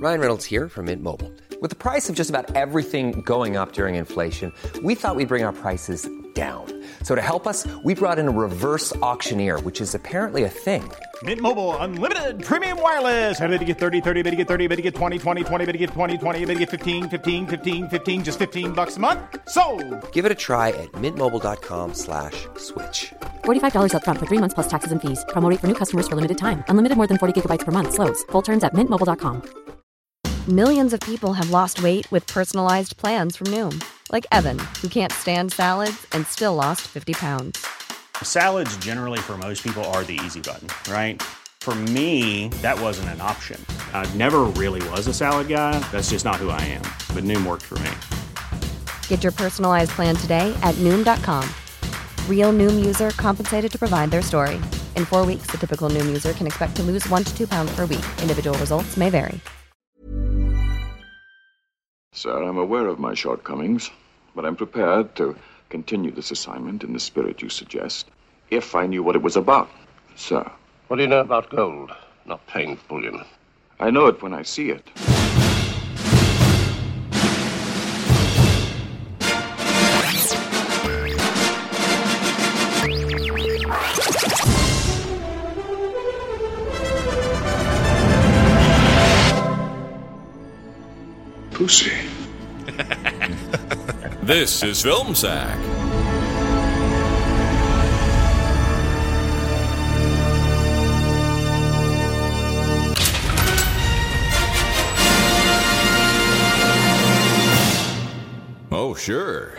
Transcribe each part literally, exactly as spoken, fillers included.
Ryan Reynolds here from Mint Mobile. With the price of just about everything going up during inflation, we thought we'd bring our prices down. So to help us, we brought in a reverse auctioneer, which is apparently a thing. Mint Mobile Unlimited Premium Wireless. How to get thirty, thirty, how to get thirty, how to get twenty, twenty, twenty, how to get twenty, twenty, how to get fifteen, fifteen, fifteen, fifteen, just fifteen bucks a month? Sold! Give it a try at mintmobile.com slash switch. forty-five dollars up front for three months plus taxes and fees. Promo rate for new customers for limited time. Unlimited more than forty gigabytes per month. Slows full terms at mint mobile dot com. Millions of people have lost weight with personalized plans from Noom. Like Evan, who can't stand salads and still lost fifty pounds. Salads generally for most people are the easy button, right? For me, that wasn't an option. I never really was a salad guy. That's just not who I am. But Noom worked for me. Get your personalized plan today at Noom dot com. Real Noom user compensated to provide their story. In four weeks, the typical Noom user can expect to lose one to two pounds per week. Individual results may vary. Sir, I'm aware of my shortcomings, but I'm prepared to continue this assignment in the spirit you suggest, if I knew what it was about, sir. What do you know about gold? Not plain bullion. I know it when I see it. Pussy. This is Film Sack. Oh, sure.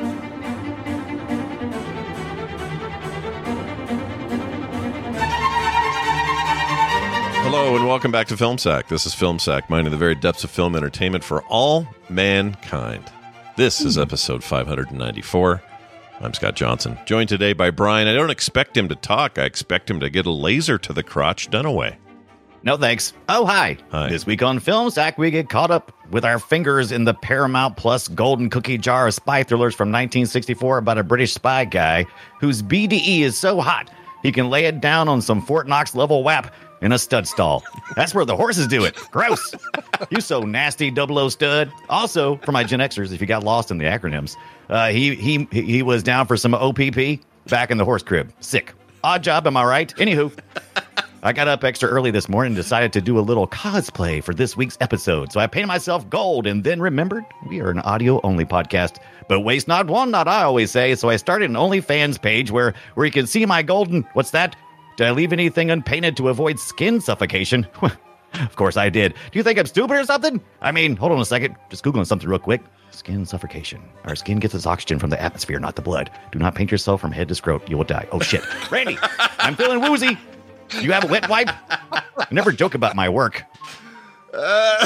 Hello and welcome back to Film Sack. This is Film Sack, mining the very depths of film entertainment for all mankind. This is episode five ninety-four. I'm Scott Johnson, joined today by Brian. I don't expect him to talk. I expect him to get a laser to the crotch Dunaway. No thanks. Oh, hi. Hi. This week on Film Sack, we get caught up with our fingers in the Paramount Plus golden cookie jar of spy thrillers from nineteen sixty-four about a British spy guy whose B D E is so hot he can lay it down on some Fort Knox level W A P in a stud stall. That's where the horses do it. Gross. You so nasty, double O stud. Also, for my Gen Xers, if you got lost in the acronyms, uh, he he he was down for some O P P back in the horse crib. Sick. Odd job, am I right? Anywho, I got up extra early this morning and decided to do a little cosplay for this week's episode. So I painted myself gold and then remembered we are an audio-only podcast. But waste not, want not, I always say. So I started an OnlyFans page where, where you can see my golden... What's that? Did I leave anything unpainted to avoid skin suffocation? Of course I did. Do you think I'm stupid or something? I mean, hold on a second. Just Googling something real quick. Skin suffocation. Our skin gets its oxygen from the atmosphere, not the blood. Do not paint yourself from head to scrot. You will die. Oh, shit. Randy, I'm feeling woozy. Do you have a wet wipe? I never joke about my work. Uh,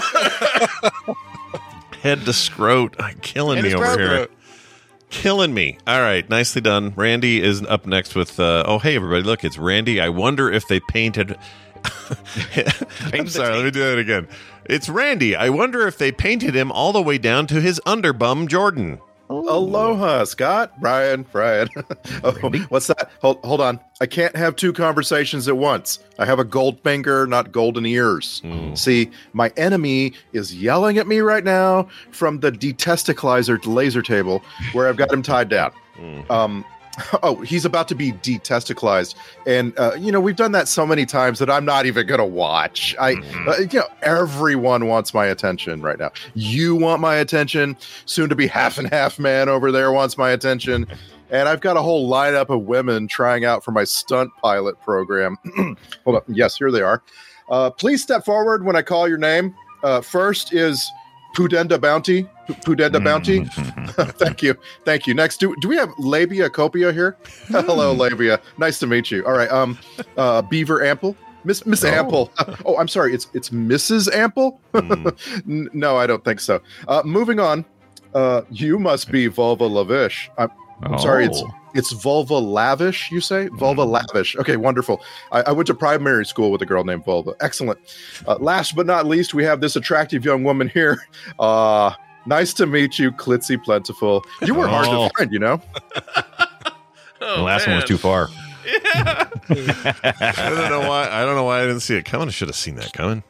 head to scrot. Killing me over here. Killing me. All right, nicely done. Randy is up next with, uh, oh, hey, everybody, look, it's Randy. I wonder if they painted... I'm sorry, let me do that again. It's Randy. I wonder if they painted him all the way down to his underbum, Jordan. Ooh. Aloha, Scott. Brian, Brian. Oh, what's that? Hold, hold on. I can't have two conversations at once. I have a gold finger, not golden ears. Mm. See, my enemy is yelling at me right now from the detesticlizer laser table where I've got him tied down. Mm. Um, oh, he's about to be detesticlized. And, uh, you know, we've done that so many times that I'm not even going to watch. I, mm-hmm. uh, you know, everyone wants my attention right now. You want my attention. Soon to be half and half man over there wants my attention. And I've got a whole lineup of women trying out for my stunt pilot program. Hold up. Yes, here they are. Uh, please step forward when I call your name. Uh, first is Pudenda Bounty. Pudenda Bounty. Thank you. Thank you. Next, do, do we have Labia Copia here? Hello, Labia. Nice to meet you. All right. Um, uh, Beaver Ample. Miss Miss oh. Ample. Oh, I'm sorry. It's it's Missus Ample? Mm. No, I don't think so. Uh, moving on. Uh, you must be Vulva Lavish. I'm, I'm oh. sorry. It's it's Vulva Lavish, you say? Vulva mm. Lavish. Okay, wonderful. I, I went to primary school with a girl named Vulva. Excellent. Uh, last but not least, we have this attractive young woman here. Uh, nice to meet you, Klitzy Plentiful. You were oh. hard to find, you know? oh, the last man. one was too far. Yeah. I don't know why. I don't know why I didn't see it coming. I should have seen that coming.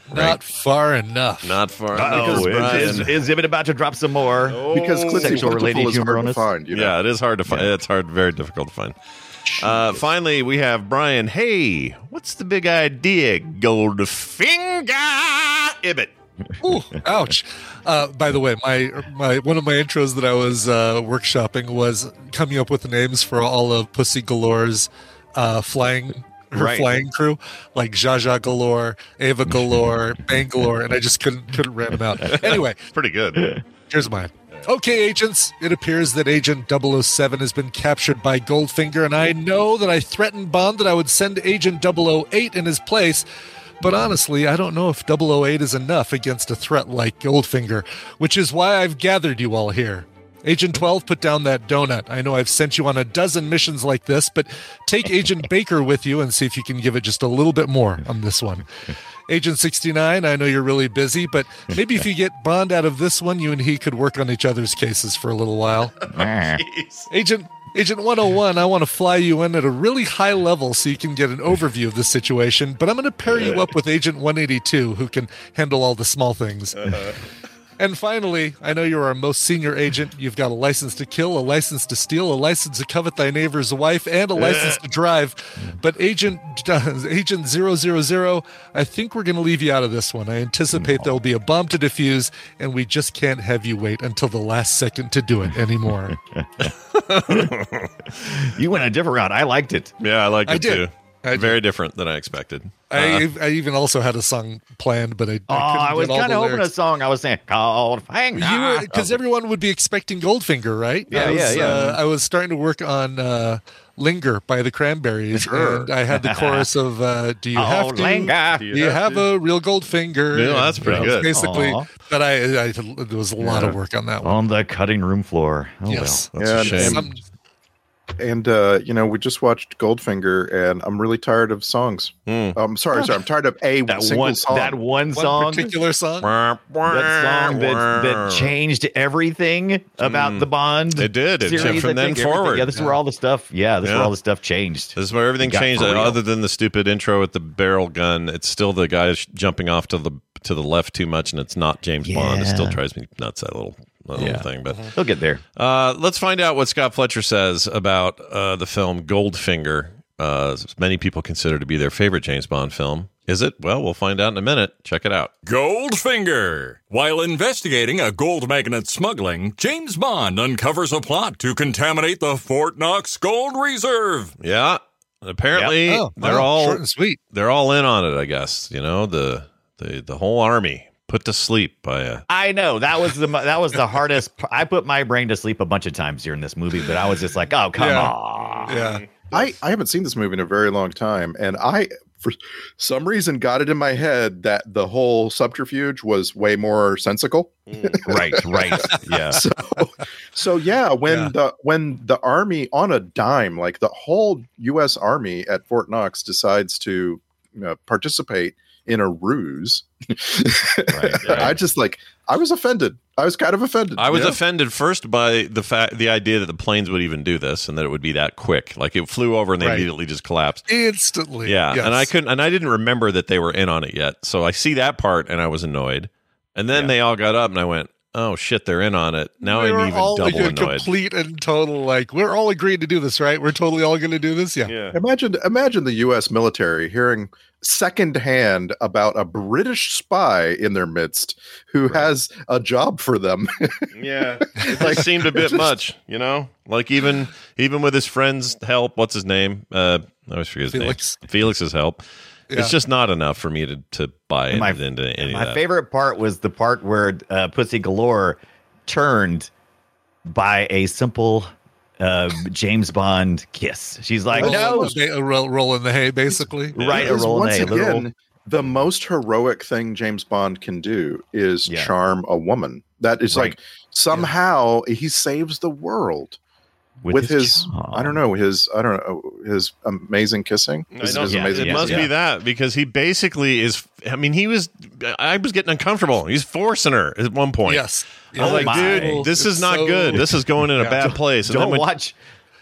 Not far enough. Not far Oh, enough. is, is, is Ibit about to drop some more? Because Clitzy Sexual Plentiful related is humor hard on to us? find. You know? Yeah, it is hard to find. It's hard, very difficult to find. Uh, finally, we have Brian. Hey, what's the big idea, Goldfinger? Ibit. Ooh, ouch. Uh, by the way, my my one of my intros that I was uh, workshopping was coming up with the names for all of Pussy Galore's uh, flying her Right. flying crew, like Zsa Zsa Galore, Ava Galore, Bangalore, and I just couldn't couldn't rat them out. Anyway, Pretty good. here's mine. Okay, agents, it appears that Agent double oh seven has been captured by Goldfinger, and I know that I threatened Bond that I would send Agent double oh eight in his place, but honestly, I don't know if double oh eight is enough against a threat like Goldfinger, which is why I've gathered you all here. Agent twelve, put down that donut. I know I've sent you on a dozen missions like this, but take Agent Baker with you and see if you can give it just a little bit more on this one. Agent sixty-nine, I know you're really busy, but maybe if you get Bond out of this one, you and he could work on each other's cases for a little while. Agent Agent one oh one, I want to fly you in at a really high level so you can get an overview of the situation, but I'm going to pair you up with Agent one eighty-two, who can handle all the small things. Uh-huh. And finally, I know you're our most senior agent. You've got a license to kill, a license to steal, a license to covet thy neighbor's wife, and a license to drive. But Agent uh, Agent zero zero zero, I think we're going to leave you out of this one. I anticipate there'll be a bomb to defuse, and we just can't have you wait until the last second to do it anymore. You went a different route. I liked it. Yeah, I like it I did. too. I did. Very different than I expected. I, I even also had a song planned, but I, Oh, I, was kind of hoping a song. I was saying, Goldfinger. Because everyone would be expecting Goldfinger, right? Yeah, I was, yeah, yeah. Uh, I was starting to work on uh, "Linger" by the Cranberries, Sure. and I had the chorus of uh, "Do you Oh, have to? linger. Do you, have, a real Goldfinger?" Yeah, that's And pretty that was good. Basically, Aw. but I, I there was a lot of work on that one. On the cutting room floor. Oh, Yes, That's a Yeah, shame. Some- And uh, you know, we just watched Goldfinger, and I'm really tired of songs. Mm. Um, sorry, sorry, I'm tired of a That single one, song. that one one song. particular song. That song that, that changed everything about the Bond. It did. It- series, from I then think. Everything- forward. Yeah, this is where all the stuff. Yeah, this is Yeah. where all the stuff changed. This is where everything It got changed. for real. Other than the stupid intro with the barrel gun, it's still the guy sh- jumping off to the to the left too much, and it's not James Bond. It still Yeah. drives me nuts, that little, that little Yeah. thing. But He'll get there. uh, let's find out what Scott Fletcher says about uh, the film Goldfinger. Uh, many people consider to be their favorite James Bond film. Is it? Well, we'll find out in a minute. Check it out. Goldfinger. While investigating a gold magnet smuggling, James Bond uncovers a plot to contaminate the Fort Knox Gold Reserve. Yeah. Apparently, Yep. Oh, they're wow, all short and sweet. they're all in on it. I guess you know the the the whole army put to sleep by a. I know that was the that was the hardest. p- I put my brain to sleep a bunch of times during this movie, but I was just like, oh come Yeah. on. Yeah. I, I haven't seen this movie in a very long time, and I, for some reason, got it in my head that the whole subterfuge was way more sensical. Right, right, yeah. So, so yeah, when Yeah. the when the army on a dime, like the whole U S Army at Fort Knox decides to you know, participate in a ruse, Right, right. I just like I was offended. I was kind of offended. I was you know? offended first by the fact, the idea that the planes would even do this, and that it would be that quick. Like it flew over and they Right. immediately just collapsed. Instantly. Yeah, Yes. and I couldn't, and I didn't remember that they were in on it yet. So I see that part, and I was annoyed. And then Yeah. they all got up, and I went, "Oh shit, they're in on it." Now we I'm were even all double like a annoyed. complete and total like we're all agreed to do this, right? We're totally all going to do this. Yeah. Yeah, Imagine, imagine the U S military hearing secondhand about a British spy in their midst who has a job for them. yeah. It just seemed a bit much, you know. Like even even with his friend's help, what's his name? Uh, I always forget his Felix. name. Felix's help. Yeah. It's just not enough for me to to buy My- into, into any My of that. favorite part was the part where uh, Pussy Galore turned by a simple uh, James Bond kiss. She's like, Oh, no, a, ba- a roll, roll in the hay, basically. right, a Because roll once a again, little. the most heroic thing James Bond can do is Yeah. charm a woman. That is Right. like somehow he saves the world with, his, charm. I don't know, his I don't know his amazing kissing. I His, don't- his yeah, amazing it yeah, must kissing. be that because he basically is. I mean, he was. I was getting uncomfortable. He's forcing her at one point. Yes. I was Oh like, my. dude, this is It's not so- good. This is going in a Yeah. bad place. And Don't then when, watch.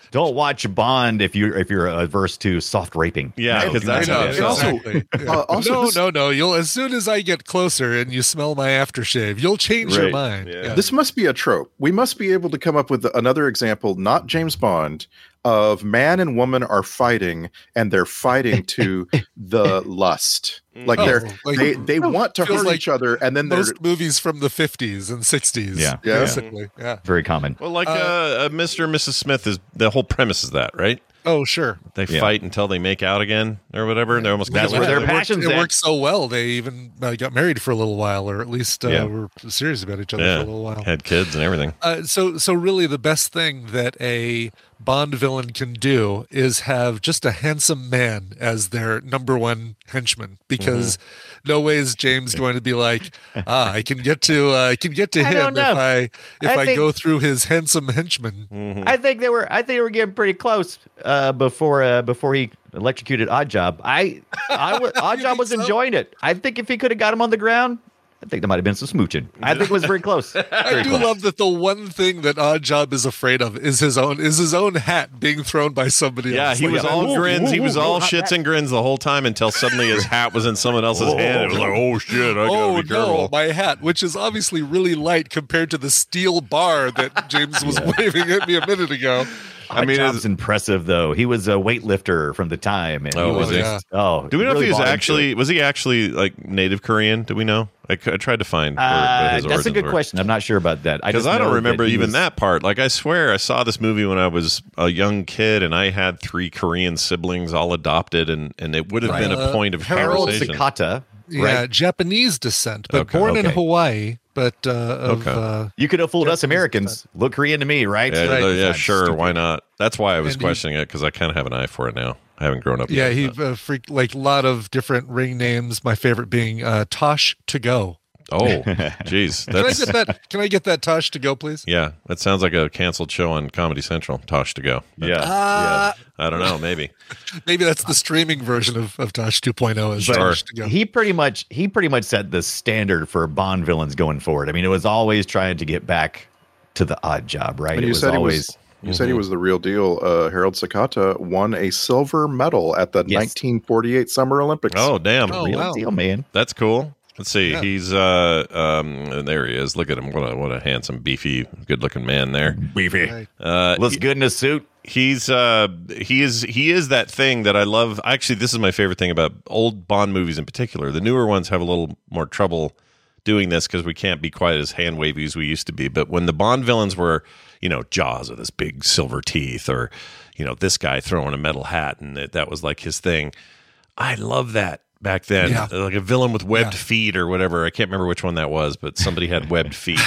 don't watch Bond if you if you're averse to soft raping. Yeah, No, because do not that's do how that. Exactly. Yeah. Uh, also, no, this- no, no. You'll as soon as I get closer and you smell my aftershave, you'll change your Right. mind. Yeah. Yeah. This must be a trope. We must be able to come up with another example, not James Bond, of man and woman are fighting, and they're fighting to the lust. Like Oh, they're like- they they want to feels hurt like each other, and then they're Most movies from the fifties and sixties. Yeah. Yeah. Basically. Yeah. Very common. Well, like Uh, uh, uh, Mister and Missus Smith is the whole premise is that, right? Oh, sure. They Yeah. fight until they make out again or whatever, and they're almost That's killing where their each it other. worked, passion's it at. worked so well. They even uh, got married for a little while, or at least uh, Yeah. were serious about each other Yeah, for a little while. had kids and everything. Uh, so, so really, the best thing that a Bond villain can do is have just a handsome man as their number one henchman, because Mm-hmm. no way is James going to be like, ah, I can get to, uh, I can get to I him don't know. if I if I I, think- go through his handsome henchman. Mm-hmm. I think they were. I think they were getting pretty close uh, before uh, before he electrocuted Oddjob. I, I w- Oddjob think was so? enjoying it. I think if he could have got him on the ground, I think there might have been some smooching. I think it was very close. I Very do close. love that the one thing that Oddjob is afraid of is his own is his own hat being thrown by somebody Yeah, else. he Like, was I- all ooh, grins. He ooh, was ooh, all hot shits hat. and grins the whole time until suddenly his hat was in someone else's hand. It was like, oh shit, I gotta Oh be no, careful. my hat, which is obviously really light compared to the steel bar that James was waving at me a minute ago. I mean, Oddjob's it's- impressive though. He was a weightlifter from the time, and Oh, he was was he? just- oh. Do we know really if he was bought into actually it. was he actually like native Korean? Do we know? I, c- I tried to find. where- what Uh, his that's a origins good were. question. I'm not sure about that. Because just I don't know remember he even was- that part. Like, I swear I saw this movie when I was a young kid, and I had three Korean siblings all adopted, and, and it would have been a Uh, point of Harold conversation. Sakata. Yeah, Right? Japanese descent, but Okay, born in okay. Hawaii. But uh, of, Okay. uh, You could have fooled us Japanese Americans. Look Korean to me, right? Yeah, Right. uh, yeah, I'm sure. stupid. Why not? That's why I was And he- questioning it, because I kind of have an eye for it now. I haven't grown up yeah, yet. he but- uh, freak like a lot of different ring names. My favorite being uh, Tosh to go. Oh, jeez. Can I That's get that? Can I get that Tosh to go, please? yeah. That sounds like a canceled show on Comedy Central. Tosh to go. But Yeah. Uh, I don't know. Maybe. Maybe that's the streaming version of, of Tosh two point oh. Is Sure. Tosh to go. He pretty much he pretty much set the standard for Bond villains going forward. I mean, it was always trying to get back to the odd job, right? And it you was said always he was. You said he was the real deal. Uh, Harold Sakata won a silver medal at the Yes. nineteen forty-eight Summer Olympics. Oh, damn. Oh, real wow. deal, man. That's cool. Let's see. Yeah. He's uh um there he is. Look at him. What a what a handsome, beefy, good looking man there. Beefy. Right. Uh Looks good in a suit. he's uh he is he is that thing that I love. Actually, this is my favorite thing about old Bond movies in particular. The newer ones have a little more trouble doing this because we can't be quite as hand wavy as we used to be. But when the Bond villains were, you know, Jaws with his big silver teeth, or you know, this guy throwing a metal hat, and that, that was like his thing. I love that back then. Yeah. Like a villain with webbed Yeah. feet or whatever. I can't remember which one that was, but somebody had webbed feet.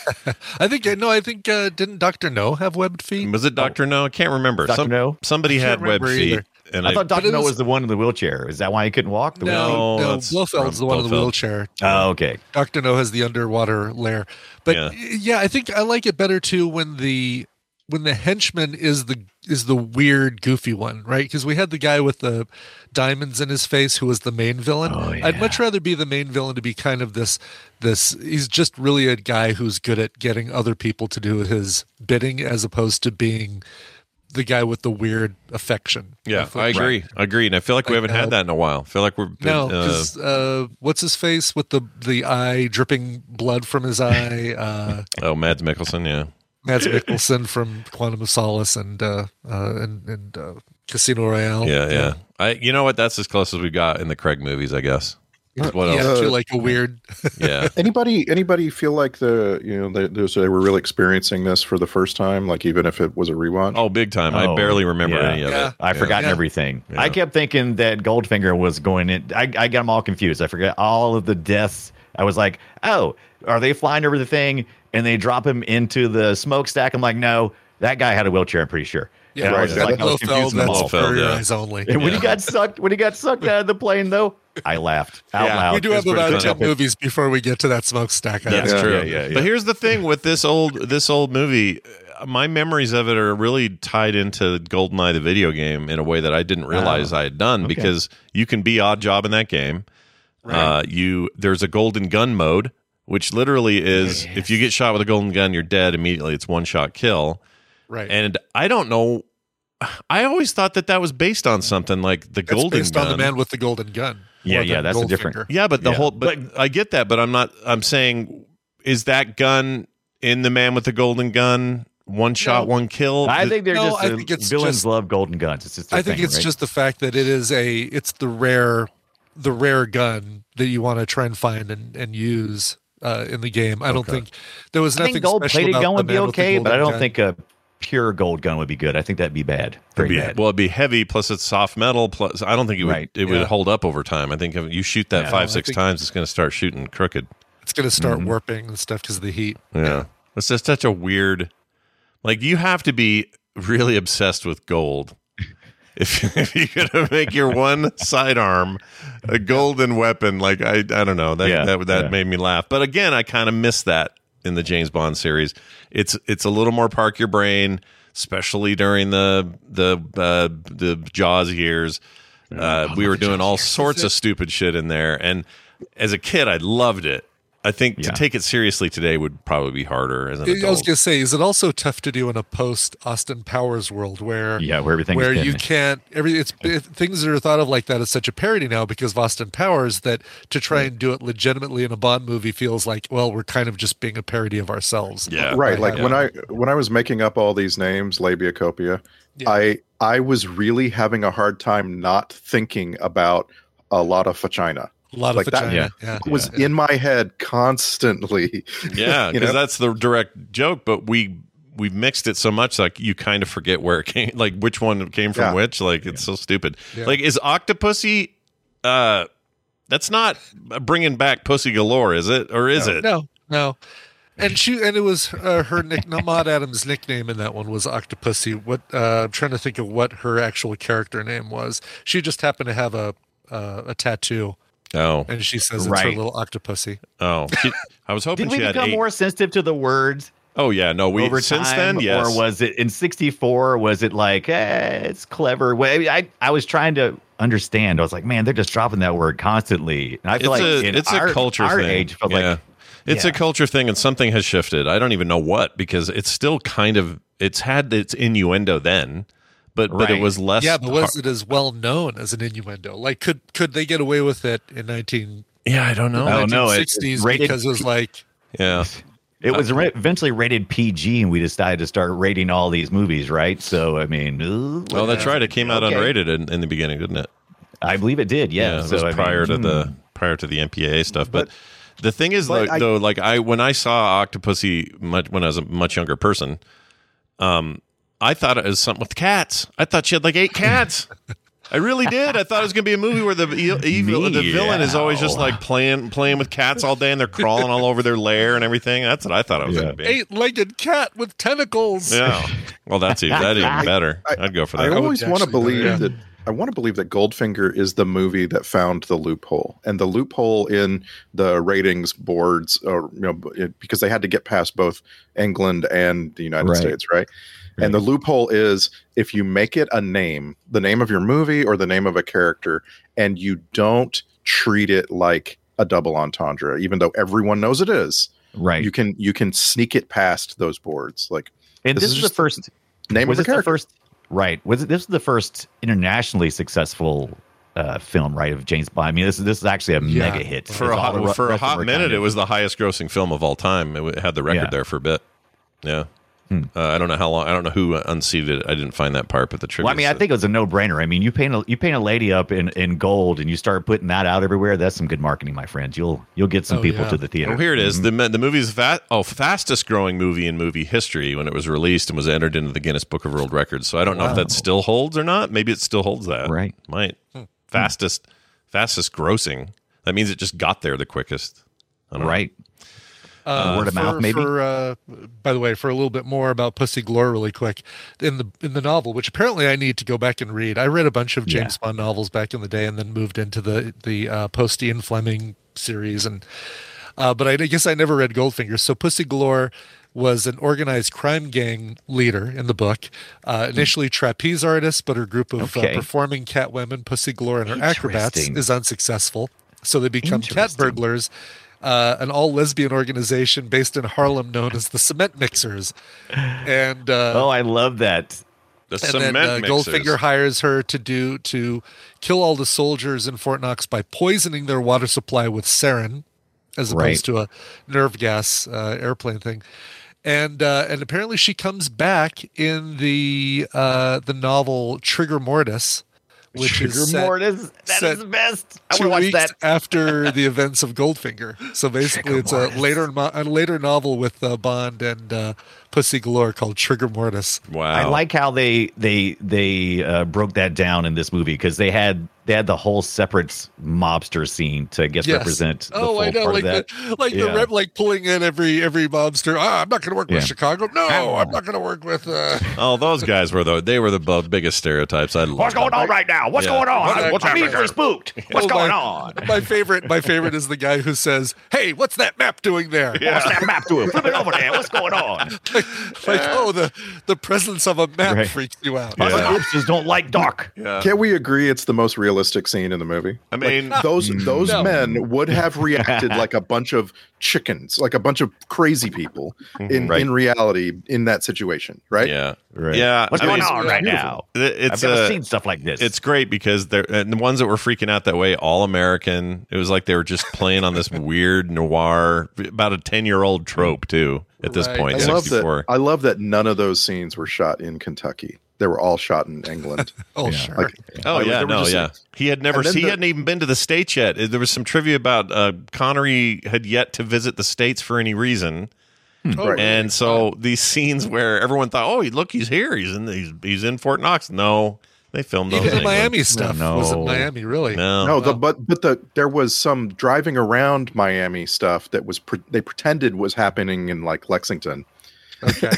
I think no. I think uh, didn't Doctor No have webbed feet? Was it Doctor No? I can't remember. Doctor Some, No? Somebody I can't had webbed remember feet. either. And I thought Doctor it No was- was the one in the wheelchair. Is that why he couldn't walk? The No, No, no. that's Blofeld's from the one in the Blofeld. wheelchair. Oh, okay. Doctor No has the underwater lair, but Yeah. yeah. I think I like it better too when the when the henchman is the is the weird, goofy one, right? Because we had the guy with the diamonds in his face who was the main villain. Oh, I'd much rather be the main villain to be kind of this this. He's just really a guy who's good at getting other people to do his bidding, as opposed to being the guy with the weird affection. Yeah, feel I like- agree. I agree. And I feel like we Like, haven't had uh, that in a while. I feel like we're No, uh, because uh, what's his face with the the eye dripping blood from his eye? Uh, oh, Mads Mikkelsen. Yeah. Mads Mikkelsen from Quantum of Solace and uh, uh, and, and uh, Casino Royale. Yeah, yeah. I. You know what? That's as close as we got in the Craig movies, I guess. 'Cause What yeah, else? to like a weird. Yeah. Anybody, anybody feel like the you know they, those- they were really experiencing this for the first time, like even if it was a rewatch? Oh, big time. I Oh, barely remember yeah. any of Yeah. it. I've Yeah. forgotten Yeah. everything. Yeah. I kept thinking that Goldfinger was going in. I, I got them all confused. I forgot all of the deaths. I was like, oh, are they flying over the thing and they drop him into the smokestack? I'm like, no, that guy had a wheelchair, I'm pretty sure. Yeah, And I was right. just like, I was Blofeld, confusing them that's all. Blofeld, for your yeah. eyes only. And when Yeah. he got sucked, when he got sucked out of the plane, though, I laughed out Yeah. loud. We do It have was pretty about funny. ten movies before we get to that smokestack. I That's think. Yeah. true. Yeah, yeah, yeah. But here's the thing with this old this old movie. uh, My memories of it are really tied into GoldenEye, the video game, in a way that I didn't realize I had done. okay. Because you can be odd job in that game. Uh, you there's a golden gun mode, which literally is if you get shot with a golden gun, you're dead immediately. It's one shot kill. Right. And I don't know I always thought that that was based on something like the It's golden based gun. on the man with the golden gun. Yeah, Or yeah, the that's a Goldfinger. different- Yeah, but the Yeah. whole but I get that, but I'm not I'm saying is that gun in the man with the golden gun one shot, No. one kill? I think they're No, just I uh, think it's villains just- love golden guns. It's just their I think thing, it's right? just the fact that it is a it's the rare the rare gun that you want to try and find and, and use uh, in the game. I don't think there was I nothing think gold special plated about gun the would be man with the okay, but I golden don't gun. think a pure gold gun would be good. I think that'd be bad. Very It'd be- bad. well, it'd be heavy. Plus, it's soft metal. Plus, I don't think it would. Right. It Yeah. would hold up over time. I think if you shoot that Yeah. five, I six think- times, it's going to start shooting crooked. it's going to start Mm-hmm. warping and stuff because of the heat. Yeah. It's just such a weird. Like you have to be really obsessed with gold if if you're gonna make your one sidearm a golden weapon. Like I, I don't know. That Yeah, that that yeah. made me laugh. But again, I kind of miss that in the James Bond series. It's it's a little more park your brain, especially during the the uh, the Jaws years. Uh, we were doing all sorts of stupid shit in there, and as a kid, I loved it. I think to Yeah. take it seriously today would probably be harder as an I was adult. going to say, is it also tough to do in a post Austin Powers world where Yeah, where everything is where you finished. can't every it's it, things that are thought of like that as such a parody now because of Austin Powers that to try and do it legitimately in a Bond movie feels like well we're kind of just being a parody of ourselves. Yeah. Right. Like Yeah. when I when I was making up all these names, Labiacopia, Yeah. I I was really having a hard time not thinking about a lot of vagina. A lot of Like that- vagina. Yeah. It was in my head constantly. Yeah, You because know? that's the direct joke. But we we've mixed it so much, like you kind of forget where it came, like which one came from Yeah. which. Like it's so stupid. Yeah. Like is Octopussy? Uh, that's not bringing back Pussy Galore, is it? Or is it? No, no. And she and it was uh, her nick. no, Maud Adams' nickname in that one was Octopussy. What uh, I'm trying to think of what her actual character name was. She just happened to have a uh, a tattoo, Oh, and she says it's Right. her little Octopussy. oh. She- I was hoping Did we she had become eight. more sensitive to the words Oh yeah, no. We over since time, then, yes. or was it in sixty-four? Was it like, eh, it's clever? Well, I, mean, I I was trying to understand. I was like, man, they're just dropping that word constantly. And I feel it's like a in it's our, a culture our thing. age, felt yeah. like It's yeah. a culture thing, and something has shifted. I don't even know what because it's still kind of it's had its innuendo then, but but it Right. was less. Yeah, but was har- it as well known as an innuendo? Like, could could they get away with it in nineteen yeah, I don't know. I don't know. It- sixties it's rated- because it was like Yeah, it was ra- eventually rated P G, and we decided to start rating all these movies, right? So I mean, ooh, oh, that's right. It came out Okay. unrated in, in the beginning, didn't it? I believe it did. Yeah, it so was I mean, prior to the hmm. prior to the M P A A stuff. But, the thing is, but though, I- though, like I when I saw Octopussy much, when I was a much younger person, um, I thought it was something with cats. I thought she had like eight cats. I really did. I thought it was going to be a movie where the e- evil, the villain is always just like playing playing with cats all day, and they're crawling all over their lair and everything. That's what I thought it was Yeah. going to be. eight-legged cat with tentacles. Yeah. Well, that's even that even better. I- I'd go for I that. always want to actually go believe there, yeah. that I want to believe that Goldfinger is the movie that found the loophole, and the loophole in the ratings boards, or you know, it, because they had to get past both England and the United Right. States, right? And the loophole is if you make it a name, the name of your movie or the name of a character, and you don't treat it like a double entendre, even though everyone knows it is, right. you can you can sneak it past those boards. Like and this this, is is the just first name was of this the the character. first right? Was it this is the first internationally successful uh, film, right, of James Bond? I mean, this is this is actually a Yeah. mega hit For a It's all hot, the re- for a rest of them hot were minute, kind it of- was the highest grossing film of all time. It w- had the record Yeah. there for a bit. Yeah. Hmm. Uh, I don't know how long. I don't know who unseated it. I didn't find that part, but the trivia. Well, I mean, I think it was a no-brainer. I mean, you paint a you paint a lady up in, in gold, and you start putting that out everywhere. That's some good marketing, my friends. You'll you'll get some Oh, people yeah. to the theater. Well, here it is. Mhm. The the movie's fa- oh fastest growing movie in movie history when it was released and was entered into the Guinness Book of World Records. So I don't know if that still holds or not. Maybe it still holds that. Right. Might fastest fastest grossing. That means it just got there the quickest. I don't know. right. Uh, Word of for, mouth, maybe? For, uh, by the way, for a little bit more about Pussy Galore, really quick, in the in the novel, which apparently I need to go back and read. I read a bunch of James Bond novels back in the day, and then moved into the the uh, Post Ian Fleming series, and uh, but I, I guess I never read Goldfinger. So Pussy Galore was an organized crime gang leader in the book. Uh, initially trapeze artist, but her group of Okay. uh, performing cat women, Pussy Galore and her acrobats, Interesting. is unsuccessful. So they become cat Interesting. burglars. Uh, an all lesbian organization based in Harlem known as the Cement Mixers. And uh, Oh, I love that. The and cement then uh, mixers. Goldfinger hires her to do to kill all the soldiers in Fort Knox by poisoning their water supply with sarin, as opposed Right. to a nerve gas uh, airplane thing. And uh, and apparently she comes back in the uh, the novel Trigger Mortis, which Trigger is set, Mortis? That set is the best. I two wanna watch weeks that. after the events of Goldfinger. So basically, Trigger it's Mortis. a later mo- a later novel with uh, Bond and uh, Pussy Galore called Trigger Mortis. Wow. I like how they they they uh, broke that down in this movie because they had they had the whole separate mobster scene to I guess Yes. represent the Oh, full I know, part like of that. the like the Yeah. rep, like pulling in every every mobster. Ah, I'm not going to work with Yeah. Chicago. No, I'm not going to work with. Uh, Oh, those guys were the they were the bo- biggest stereotypes. I love What's going on right now? What's Yeah. going on? What- What's what- immediately spooked? What's Oh, going my, on? My favorite, my favorite is the guy who says, "Hey, what's that map doing there?" What's that map doing? Flip it over there. What's going on? like, like, oh, the the presence of a map Right. freaks you out. Us Yeah. lobsters don't like dark. Yeah. Can't we agree it's the most realistic scene in the movie? I mean, Those those No. men would have reacted like a bunch of chickens, like a bunch of crazy people in, Right. in reality in that situation, right? yeah, Right. yeah. What's I going mean, on right beautiful. now? it- It's I've never uh, seen stuff like this. It's great because they're and the ones that were freaking out that way, all American. It was like they were just playing on this weird noir, about a ten year old trope too. At this Right. point, I love sixty-four. that. I love that none of those scenes were shot in Kentucky. They were all shot in England. Oh, sure. Like, Oh like, yeah, they were no, just- yeah. He had never. And then He the- hadn't even been to the states yet. There was some trivia about uh, Connery had yet to visit the states for any reason, Oh, Right. and so these scenes where everyone thought, "Oh, look, he's here. He's in. He's, he's in Fort Knox." No, they filmed those. Even in the Miami England. stuff No. was in Miami, really. No, No, the but but the there was some driving around Miami stuff that was pre- they pretended was happening in like Lexington. Okay.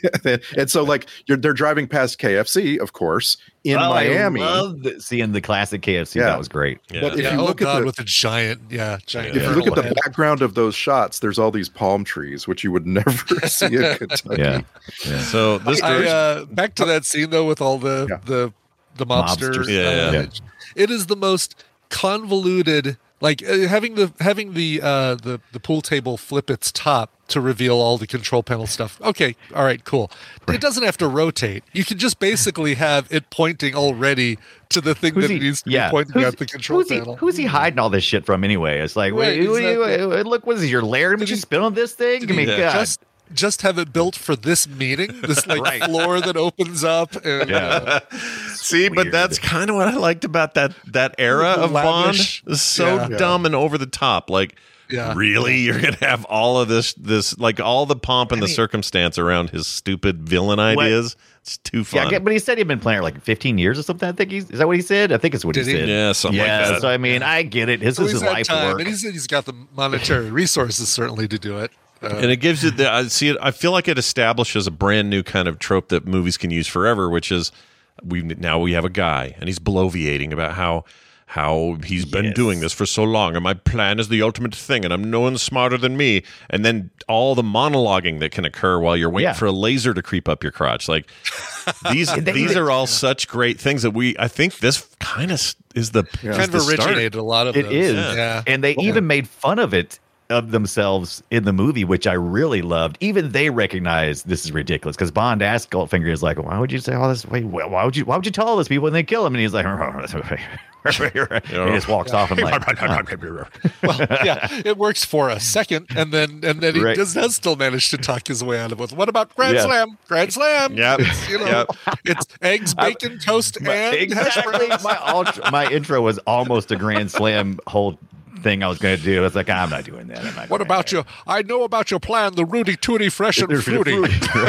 And so like you're they're driving past K F C, of course, in Oh, Miami. I loved seeing the classic K F C. Yeah. That was great. Yeah. But if yeah, you oh look God, at the with a giant, yeah, giant. if you turtle look at the head. background of those shots, there's all these palm trees, which you would never see in Kentucky. Yeah. So this I, dude- uh, back to that scene though, with all the Yeah. the the mobsters. Mobsters. Yeah, uh, yeah. It is the most convoluted. Like uh, having the having the uh, the the pool table flip its top to reveal all the control panel stuff. Okay, all right, cool. It doesn't have to rotate. You can just basically have it pointing already to the thing Who's that he, needs to yeah. be pointing who's, at the control who's panel. He, who's he hiding all this shit from anyway? It's like, Right, wait, what are you- exactly. look, what is this, your lair? Did you spin on this thing? I mean, God. just just have it built for this meeting, this like Right. floor that opens up. And, uh, See, but weird. that's kind of what I liked about that that era of Lavish. Bond. It's so Yeah. dumb and over the top. Like, Yeah. really, you're gonna have all of this, this like all the pomp and the circumstance around his stupid villain ideas. It's too yeah, fun. I get- but he said he'd been playing like fifteen years or something. I think he's is that what he said? I think it's what Did he he? said. Yeah, something like yeah, that. So I mean, I get it. His so is he's his had life time, work. and he's he's got the monetary resources certainly to do it. Uh, and it gives you the I see it. I feel like it establishes a brand new kind of trope that movies can use forever, which is we now we have a guy and he's bloviating about how how he's been Yes. doing this for so long, and my plan is the ultimate thing, and I'm no one smarter than me. And then all the monologuing that can occur while you're waiting Yeah. for a laser to creep up your crotch, like these They- these they- are all such great things that we. I think this kind of is the is kind the of start. originated a lot of It those. is, Yeah. and they even made fun of it of themselves in the movie, which I really loved. Even they recognize this is ridiculous because Bond asked Goldfinger, "Is like, why would you say all this? Wait, why why would you? Why would you tell all this people when they kill him?" And he's like, he just walks off and like, Well, yeah, it works for a second, and then and then he Right. does, does still manage to talk his way out of it. What about Grand Yeah. Slam? Grand Slam. Yep. It's, you know, Yep. it's eggs, bacon, toast, and hash exactly. browns. My ultra, my intro was almost a Grand Slam whole thing I was going to do. I was like, I'm not doing that. I'm not What gonna about do you? I know about your plan, the Rudy Tooty Fresh and it. Fruity.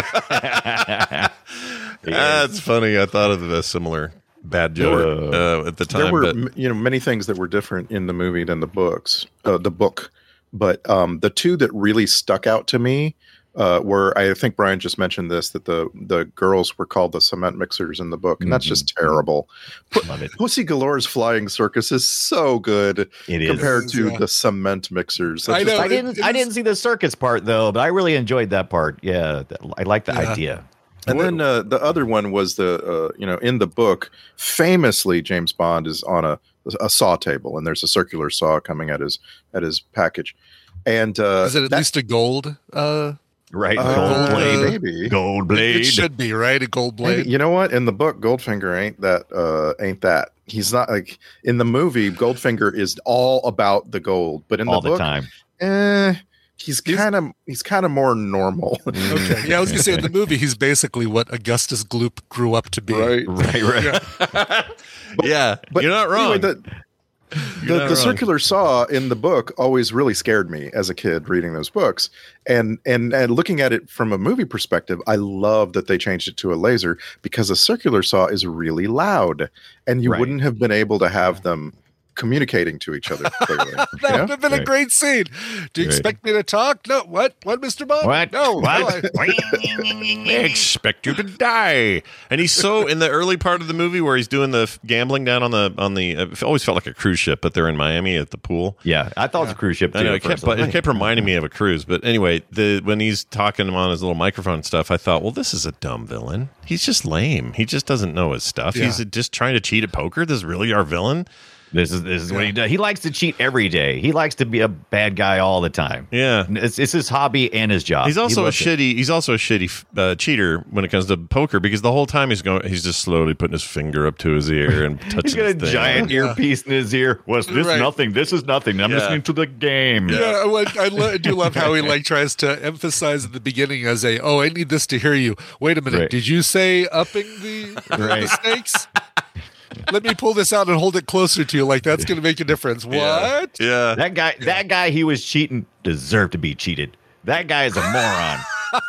That's funny. I thought of a similar bad joke uh, at the time, there were but m- you know many things that were different in the movie than the books, uh, the book. But um, the two that really stuck out to me uh, were, I think Brian just mentioned this, that the the girls were called the cement mixers in the book, and that's just terrible. Love it. Pussy Galore's flying circus is so good It is. compared to Yeah. the cement mixers. That's I just- know. I didn't. it I is- didn't see the circus part though, but I really enjoyed that part. Yeah, that- I like the Yeah. idea. And then uh, the other one was the uh, you know in the book, famously James Bond is on a a saw table, and there's a circular saw coming at his at his package, and uh, Is it at that- least a gold uh, Right. Uh, Gold blade. maybe. Gold blade. It should be, right? A gold blade. Maybe. You know what? In the book, Goldfinger ain't that. Uh, ain't that. He's not like in the movie. Goldfinger is all about the gold, but in All the the book, time. eh, he's kind of he's kind of more normal. Okay. Yeah, I was gonna say in the movie he's basically what Augustus Gloop grew up to be. Right. Right, right. Yeah. yeah, But you're not wrong. Anyway, the You're the, not the wrong. circular saw in the book always really scared me as a kid reading those books, and and and looking at it from a movie perspective, I love that they changed it to a laser because a circular saw is really loud, and you Right. wouldn't have been able to have them communicating to each other clearly. That you know? would have been a Right. great scene. Do you Right. expect me to talk? No. What? What, Mister Bond? What? No. What? no, I- I expect you to die. And he's so in the early part of the movie where he's doing the f- gambling down on the on the. It always felt like a cruise ship, but they're in Miami at the pool. Yeah, I thought it was a cruise ship too. I know at it kept, first. I was but it like, kept reminding me of a cruise. But anyway, the when he's talking on his little microphone and stuff, I thought, well, this is a dumb villain. He's just lame. He just doesn't know his stuff. Yeah. He's just trying to cheat at poker. This is really our villain. This is this is what he does. He likes to cheat every day. He likes to be a bad guy all the time. Yeah. It's, it's his hobby and his job. He's also He a loves it. shitty. He's also a shitty uh, cheater when it comes to poker because the whole time he's going, he's just slowly putting his finger up to his ear and touching. He's got a his thing. giant earpiece in his ear. What's this? Right. Nothing. This is nothing. I'm Yeah. listening to the game. Yeah, well, I, lo- I do love how he like tries to emphasize at the beginning as a, oh, I need this to hear you. Wait a minute, Right. did you say upping the, Right. the stakes? Let me pull this out and hold it closer to you. Like that's going to make a difference. Yeah. What? Yeah. That guy. That guy. He was cheating. Deserved to be cheated. That guy is a moron.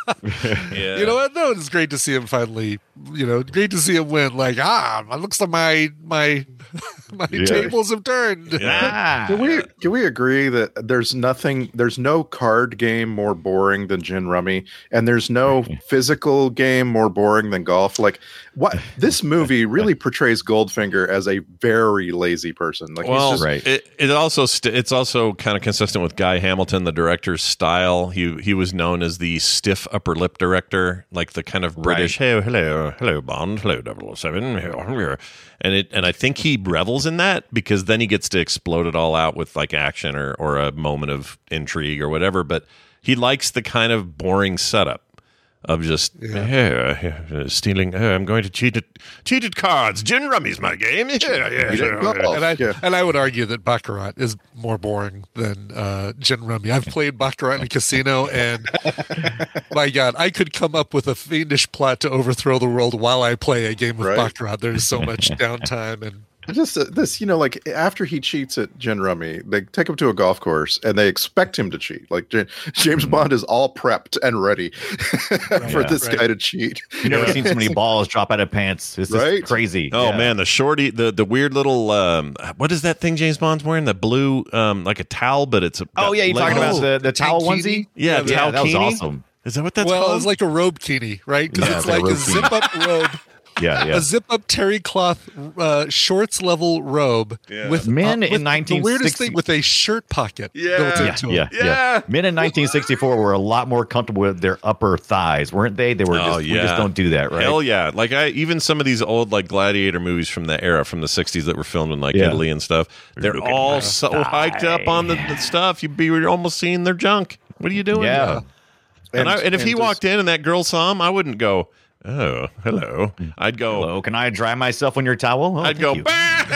yeah. You know what? No, it's great to see him finally. You know, great to see him win. Like ah, it looks like my my my Yeah. tables have turned. Ah. Can we can we agree that there's nothing, there's no card game more boring than gin rummy, and there's no physical game more boring than golf? Like, what this movie really portrays Goldfinger as a very lazy person. Like, Well, he's just, right. it, it also st- it's also kind of consistent with Guy Hamilton, the director's style. He he was known as the stiff upper lip director, like the kind of British, hey, hello, hello, Bond, hello, double oh seven, and it and I think he revels in that because then he gets to explode it all out with like action or or a moment of intrigue or whatever. But he likes the kind of boring setup of just yeah. uh, stealing. Uh, I'm going to cheat at cheat at cards. Gin rummy's my game. Yeah, yeah, Cheat at yeah. golf. And I Yeah. and I would argue that Baccarat is more boring than uh, Gin Rummy. I've played Baccarat in a casino, and my God, I could come up with a fiendish plot to overthrow the world while I play a game of Right. Baccarat. There's so much downtime, and just uh, this, you know, like after he cheats at gin rummy, they take him to a golf course and they expect him to cheat. Like J- James Bond is all prepped and ready for Yeah. this Right. guy to cheat. You never seen so many balls drop out of pants. It's just Right? crazy. Oh Yeah. man, the shorty, the the weird little um, what is that thing James Bond's wearing? The blue, um, like a towel, but it's a Oh yeah, you talking leg- about the, the towel Tankini? onesie? yeah, Yeah, that was Talcini? awesome. Is that what that's well, called? it's like a robe kini, right? Because Yeah, it's it's like like a a robe zip up robe, Yeah, yeah. a zip up terry cloth uh, shorts level robe with Men uh, in with nineteen the weirdest sixty thing with a shirt pocket Yeah. built Yeah, into yeah, it. yeah, Yeah. Men in nineteen sixty-four were a lot more comfortable with their upper thighs, weren't they? They were just, Oh, we yeah. just don't do that, right? Hell yeah! Like I even some of these old like gladiator movies from the era from the sixties that were filmed in like Yeah. Italy and stuff. They're Look at all my so thigh. hyped up on the, the stuff. You'd be almost seeing their junk. What are you doing? Yeah. And, I, and if he just- walked in and that girl saw him, I wouldn't go, "Oh, hello." I'd go. Hello, can I dry myself on your towel? Oh, I'd thank go. you.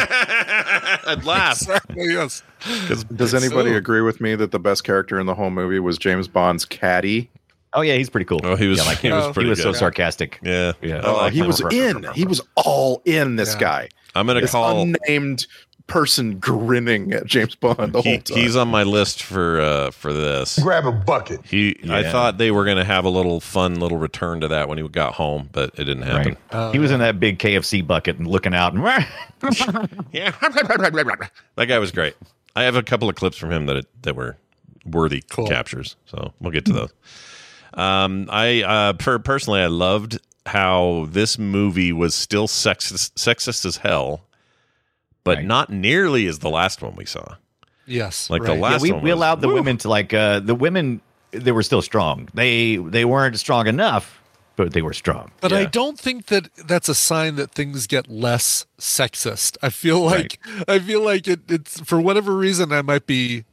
I'd laugh. Exactly, yes. Does anybody So- agree with me that the best character in the whole movie was James Bond's caddy? Oh yeah, he's pretty cool. Oh, he was. Yeah, like he him. was Oh. pretty he was so good. sarcastic. Yeah, Yeah. I like he him. was in. He was all in. This Yeah. guy. I'm gonna This call. unnamed person grinning at James Bond the He, whole time. he's on my list for uh, for this. Grab a bucket. He, I Yeah. thought they were going to have a little fun little return to that when he got home, but it didn't happen. Right. he was in that big K F C bucket and looking out. And Yeah, that guy was great. I have a couple of clips from him that that were worthy Cool. captures, so we'll get to those. Um, I uh, per, personally, I loved how this movie was still sexist, sexist as hell, but Right. not nearly as the last one we saw. Yes, Like the right. last yeah, we, one we was- allowed the woo. women to like uh, the women. They were still strong. They they weren't strong enough, but they were strong. But I Yeah. don't think that that's a sign that things get less sexist. I feel like I feel like it, it's for whatever reason I might be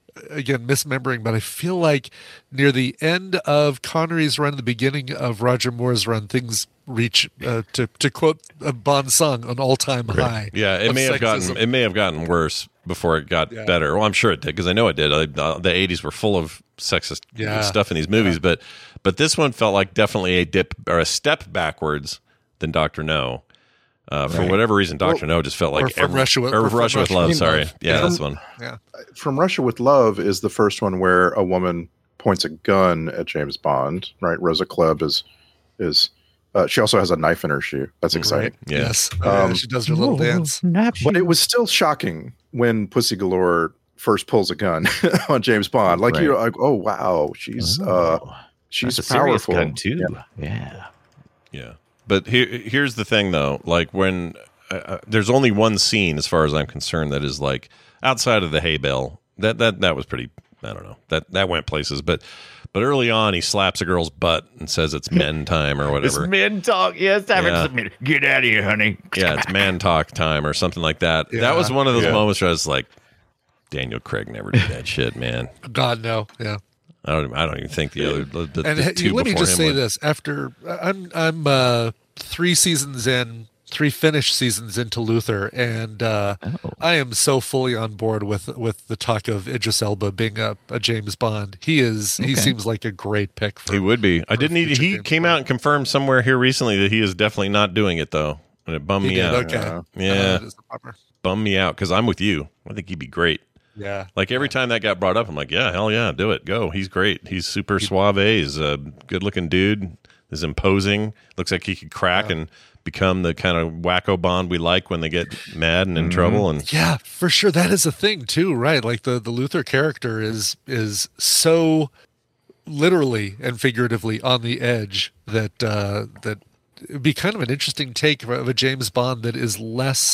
again, misremembering, but I feel like near the end of Connery's run, the beginning of Roger Moore's run, things reach, uh, to to quote a Bond song, an all-time high. Yeah, it may have sexism. gotten it may have gotten worse before it got Yeah. better. Well, I'm sure it did because I know it did. I, uh, the eighties were full of sexist Yeah. stuff in these movies, Yeah. but but this one felt like definitely a dip or a step backwards than Doctor No. Uh, for Right. whatever reason, Doctor Well, No just felt or like From every, Russia with- or or From Russia with Russia Love. with Sorry, Love. yeah, Yeah. this one. Yeah. From Russia with Love is the first one where a woman points a gun at James Bond. Right, Rosa Klebb is is uh, she also has a knife in her shoe. That's exciting. Yeah. Yes. Um, yeah, she does her little dance. But it was still shocking when Pussy Galore first pulls a gun on James Bond. Like Right. you're like, oh wow, she's uh, she's That's a serious powerful gun too. Yeah. Yeah. Yeah, but here, here's the thing, though. Like when uh, there's only one scene, as far as I'm concerned, that is like outside of the hay bale. That that that was pretty. I don't know. That that went places, but but early on, he slaps a girl's butt and says it's men time or It's whatever. men talk. Yeah, it's time Yeah. for some- Get out of here, honey. Yeah, it's man talk time or something like that. Yeah. That was one of those Yeah. moments where I was like, Daniel Craig never did that shit, man. God, no. Yeah. I don't. I don't even think the other the, the, And the hey, two let me before just him say would. this: after I'm I'm uh, three seasons in, three finished seasons into Luther, and uh, Oh. I am so fully on board with with the talk of Idris Elba being a, a James Bond. He is. He Okay. seems like a great pick for. He would be. I didn't. Need, future he James came Bond. out and confirmed somewhere here recently that he is definitely not doing it though, and it bummed He me did. out. Okay. Uh, Yeah, Uh, that is a bummer. bummed me out because I'm with you. I think he'd be great. Yeah. Like every time that got brought up, I'm like, yeah, hell yeah, do it, go. He's great. He's super suave. He's a good-looking dude. He's imposing. Looks like he could crack and become the kind of wacko Bond we like when they get mad and in Mm-hmm. trouble. And Yeah, for sure. That is a thing too, right? Like the the Luther character is is so literally and figuratively on the edge that uh, that it'd be kind of an interesting take of a James Bond that is less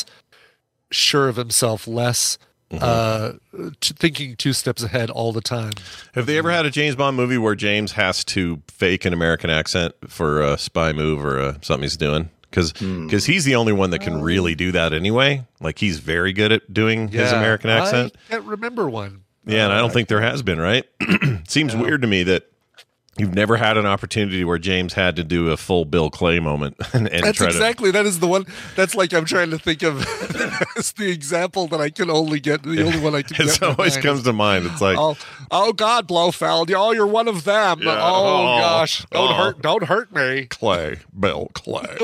sure of himself, less uh, t- thinking two steps ahead all the time. have they ever had a James Bond movie where James has to fake an American accent for a spy move or uh something he's doing? Because he's the only one that can really do that anyway. Like he's very good at doing his Yeah, American accent. I can't remember one. Yeah, and I don't think there has been, right? Seems No. weird to me that you've never had an opportunity where James had to do a full Bill Clay moment and, and That's try exactly that is the one. That's like I'm trying to think of. It's the example that I can only get. The only one I to. can. It get in my always mind comes is, to mind. It's like, Oh, oh God, Blofeld! Oh, you're one of them. Yeah. Oh, Oh. gosh, don't Oh. hurt, don't hurt me. Clay, Bill Clay.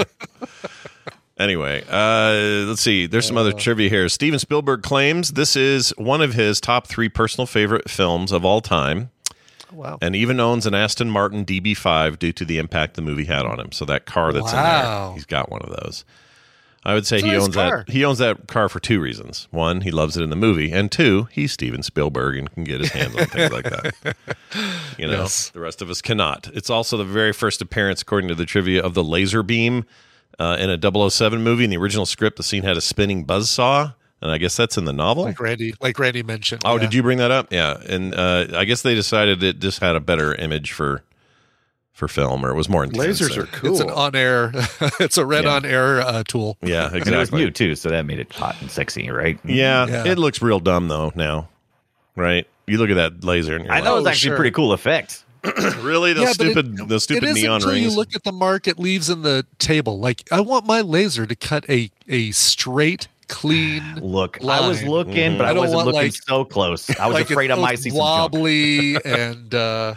Anyway, uh, let's see. There's some other trivia here. Steven Spielberg claims this is one of his top three personal favorite films of all time. Wow. And even owns an Aston Martin D B five due to the impact the movie had on him. So that car that's in Wow. there, he's got one of those. I would say It's a he nice owns car. that. He owns that car for two reasons. One, he loves it in the movie, and two, he's Steven Spielberg and can get his hands on things like that. You know, Yes. the rest of us cannot. It's also the very first appearance, according to the trivia, of the laser beam uh, in a double oh seven movie. In the original script, the scene had a spinning buzzsaw, and I guess that's in the novel. Like Randy, like Randy mentioned. Oh, yeah. did you bring that up? Yeah, and uh, I guess they decided it just had a better image for for film, or it was more intense. Lasers are cool. It's an on-air. It's a red Yeah. on-air uh, tool. Yeah, And it was exactly. new too, so that made it hot and sexy, right? Yeah, Yeah. it looks real dumb though now, right? You look at that laser, and you're I like, thought it was Oh, actually sure. a pretty cool effect. really those Yeah, but it- stupid, those stupid it is neon until rings. you look at the mark it leaves in the table. Like I want my laser to cut a a straight, clean. Look, I was line. looking, but I I, don't wasn't want, looking like- so close. I was like afraid it's I might both see some junk. wobbly and uh,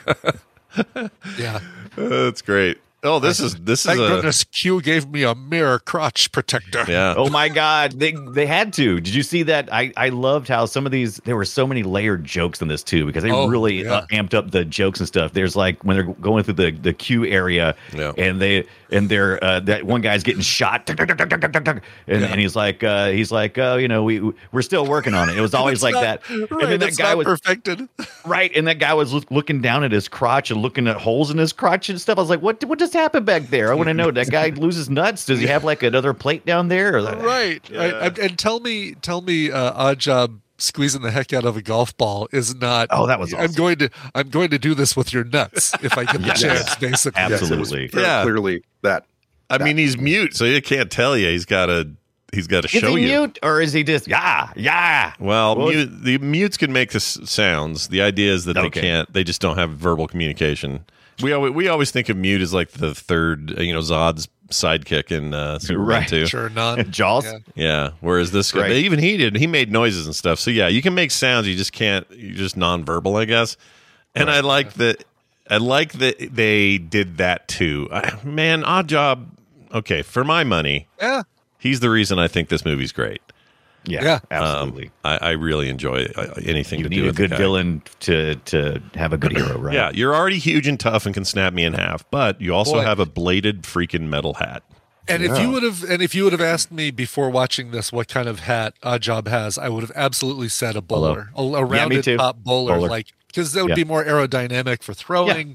yeah. That's great. Oh, this is this is Thank a goodness Q gave me a mirror crotch protector. yeah. Oh my God, they they had to. Did you see that? I I loved how some of these there were so many layered jokes in this too because they Oh, really yeah. uh, amped up the jokes and stuff. There's like when they're going through the the queue area Yeah. and they and they're uh, that one guy's getting shot tuk, tuk, tuk, tuk, tuk, tuk, tuk, and, and he's like uh, he's like uh, you know we we're still working on it. It was always It's like not- that. Right, and then that it's guy not was perfected. right, and that guy was look, looking down at his crotch and looking at holes in his crotch and stuff. I was like, what what just happened back there? I want to know. That guy loses nuts. Does he have like another plate down there? Or Right. right. And, and tell me, tell me, uh, Odd Job squeezing the heck out of a golf ball is not. Oh, that was I'm awesome. going to. I'm going to do this with your nuts if I get the Yes. chance. Basically, Absolutely. Very Yeah. clearly that. I mean, he's mute, so you can't tell you. He's got a he's got to Is show he you. mute or is he just yeah yeah? Well, Well, mute, the mutes can make the s- sounds. The idea is that they Okay. can't. They just don't have verbal communication. We always, we always think of mute as like the third, uh, you know, Zod's sidekick in uh, Superman Right. two. Sure, none. Jaws. Yeah. Yeah. Whereas this guy, Right. even he did, he made noises and stuff. So yeah, you can make sounds. You just can't. You're just nonverbal, I guess. And I like that. I like that they did that too. I, man, Odd Job. Okay, for my money, Yeah. he's the reason I think this movie's great. Yeah, Yeah. absolutely. Um, I, I really enjoy uh, anything you to need do a with the good guy. villain to to have a good hero, right? Yeah, you're already huge and tough and can snap me in half, but you also Boy. have a bladed freaking metal hat. And if Yeah. you would have, and if you would have asked me before watching this what kind of hat Oddjob has, I would have absolutely said a bowler, a, a Yeah, me rounded too. top bowler, Bowler. like because that would Yeah. be more aerodynamic for throwing.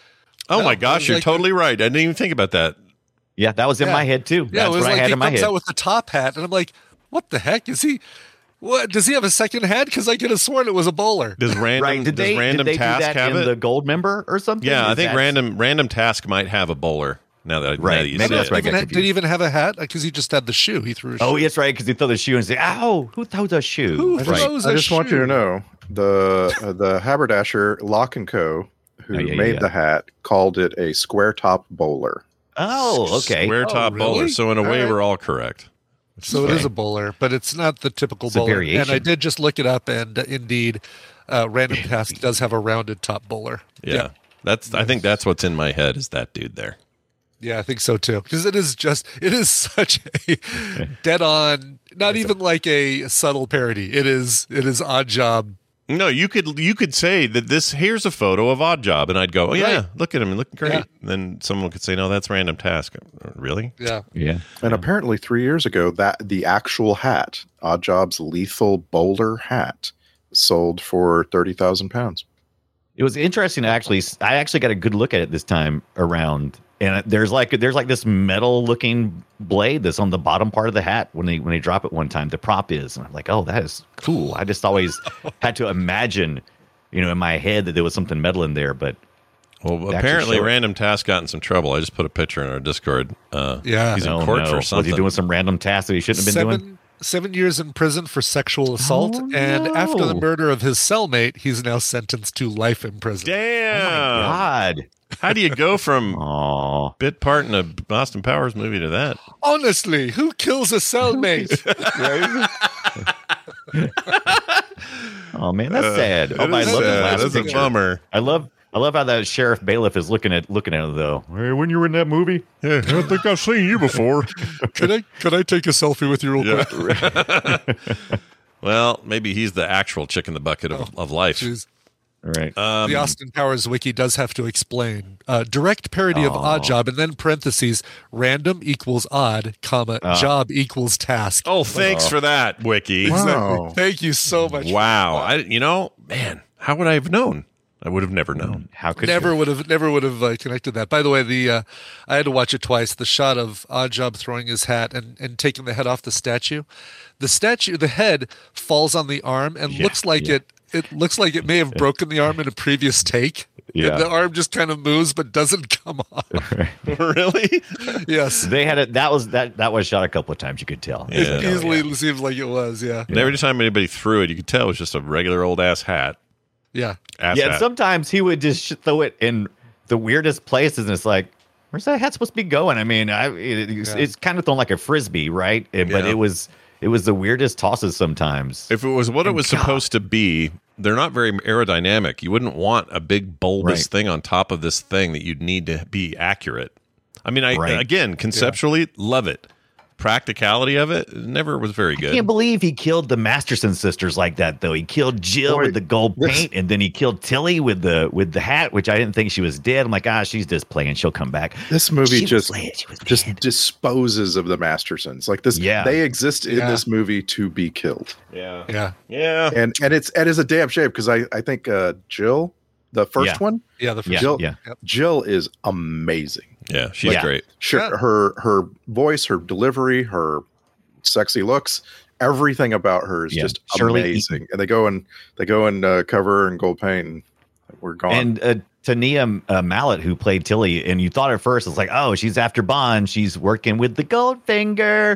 Oh No, my it gosh, was you're like- totally right. I didn't even think about that. Yeah, that was in Yeah. my head too. Yeah, That's it was what like I had he in my comes head. out with the top hat, and I'm like, what the heck is he? What does he have a second hat? Because I could have sworn it was a bowler. Does random right? Did does they random did they task do that have in it? the gold member or something? Yeah, I Is think that- random random task might have a bowler. Now that, now Right, that you maybe say that's it. where I Even got ha- did he even have a hat? Because he just had the shoe. He threw. A Oh, shoe. that's right. Because he threw the shoe and say, "Ow, who throws a shoe?" Who right. throws I a just want you shoe? to know the uh, the haberdasher Lock and Co. who Oh, yeah, made yeah. the hat called it a square top bowler. Oh, okay. Square top Oh, bowler. really? So in a All way, right. we're all correct. So it is a bowler, but it's not the typical It's a bowler. And I variation. did just look it up, and uh, indeed, uh, Random Task does have a rounded top bowler. Yeah. yeah, That's. I think that's what's in my head is that dude there. Yeah, I think so too. Because it is just, it is such a dead on, not even like a subtle parody. It is, it is Odd Job. No, you could you could say that this here's a photo of Odd Job, and I'd go, oh yeah, Right. look at him, looking great. Yeah. And then someone could say, no, that's Random Task. Really? Yeah. Yeah. And apparently, three years ago, that the actual hat, Oddjob's lethal bowler hat, sold for thirty thousand pounds. It was interesting to actually. I actually got a good look at it this time around, and there's like there's like this metal looking blade that's on the bottom part of the hat when they when they drop it one time. The prop is, and I'm like, oh, that is cool. I just always had to imagine, you know, in my head that there was something metal in there, but Well, They actually apparently, show it. Random Task got in some trouble. I just put a picture in our Discord. Uh, Yeah. he's in oh, court no. for Was something. he doing some random task that he shouldn't have been doing? Seven, seven years in prison for sexual assault. Oh, and after the no. murder of his cellmate, he's now sentenced to life in prison. Damn! God. How do you go from Oh, bit part in a Boston Powers movie to that? Honestly, who kills a cellmate? oh man, that's sad. Oh, It but I is love the sad. last That's a picture. bummer. I love I love how that sheriff bailiff is looking at looking at it though. Hey, when you were in that movie, Yeah, I don't think I've seen you before. could I could I take a selfie with you real quick? Well, maybe he's the actual chick in the bucket of, of life. Jeez. all right? Um, The Austin Powers wiki does have to explain uh, direct parody of Odd Job, and then parentheses random equals odd, comma job equals task. oh, thanks for that, Wiki. Wow. Thank you so much. Wow. I, you know, man, how would I have known? I would have never known. How could Never you? would have, never would have uh, connected that. By the way, the uh, I had to watch it twice. The shot of Odd Job throwing his hat and, and taking the head off the statue. The statue, the head falls on the arm and Yeah, looks like yeah. it. It looks like it may have broken the arm in a previous take. Yeah. And the arm just kind of moves but doesn't come off. Really? Yes, They had it. That was that. That was shot a couple of times. You could tell. Yeah. it easily seems like it was. Yeah, And every time anybody threw it, you could tell it was just a regular old ass hat. yeah. Ass Yeah. And hat. sometimes he would just sh- throw it in the weirdest places, and it's like, where's that hat supposed to be going? I mean, I it, it's, Yeah. it's kind of thrown like a frisbee, right? And- But Yeah. it was it was the weirdest tosses sometimes. If it was what it And was God. supposed to be, they're not very aerodynamic. You wouldn't want a big bulbous Right. thing on top of this thing that you'd need to be accurate. I mean, I Right. again, conceptually, love it. Practicality of it never was very I good. can't believe he killed the Masterson sisters like that, though. He killed Jill Boy, with the gold this- paint, and then he killed Tilly with the with the hat, which I didn't think she was dead. I'm like, ah, she's just playing. She'll come back. This movie She was just playing. She was just dead. disposes of the Mastersons. Like this, Yeah. they exist in Yeah. this movie to be killed, yeah, Yeah, yeah. and and it's it is a damn shame because I I think uh, Jill, the first Yeah. one, yeah. The first Yeah, Jill, yeah. Jill is amazing. Yeah, she's Yeah. great. Sure, Yeah. her her voice, her delivery, her sexy looks, everything about her is Yeah. just Shirley amazing. And they go and they go and uh, cover her in gold paint, and we're gone. And uh, Tania uh, Mallet, who played Tilly, and you thought at first it's like, oh, she's after Bond. She's working with the Goldfinger.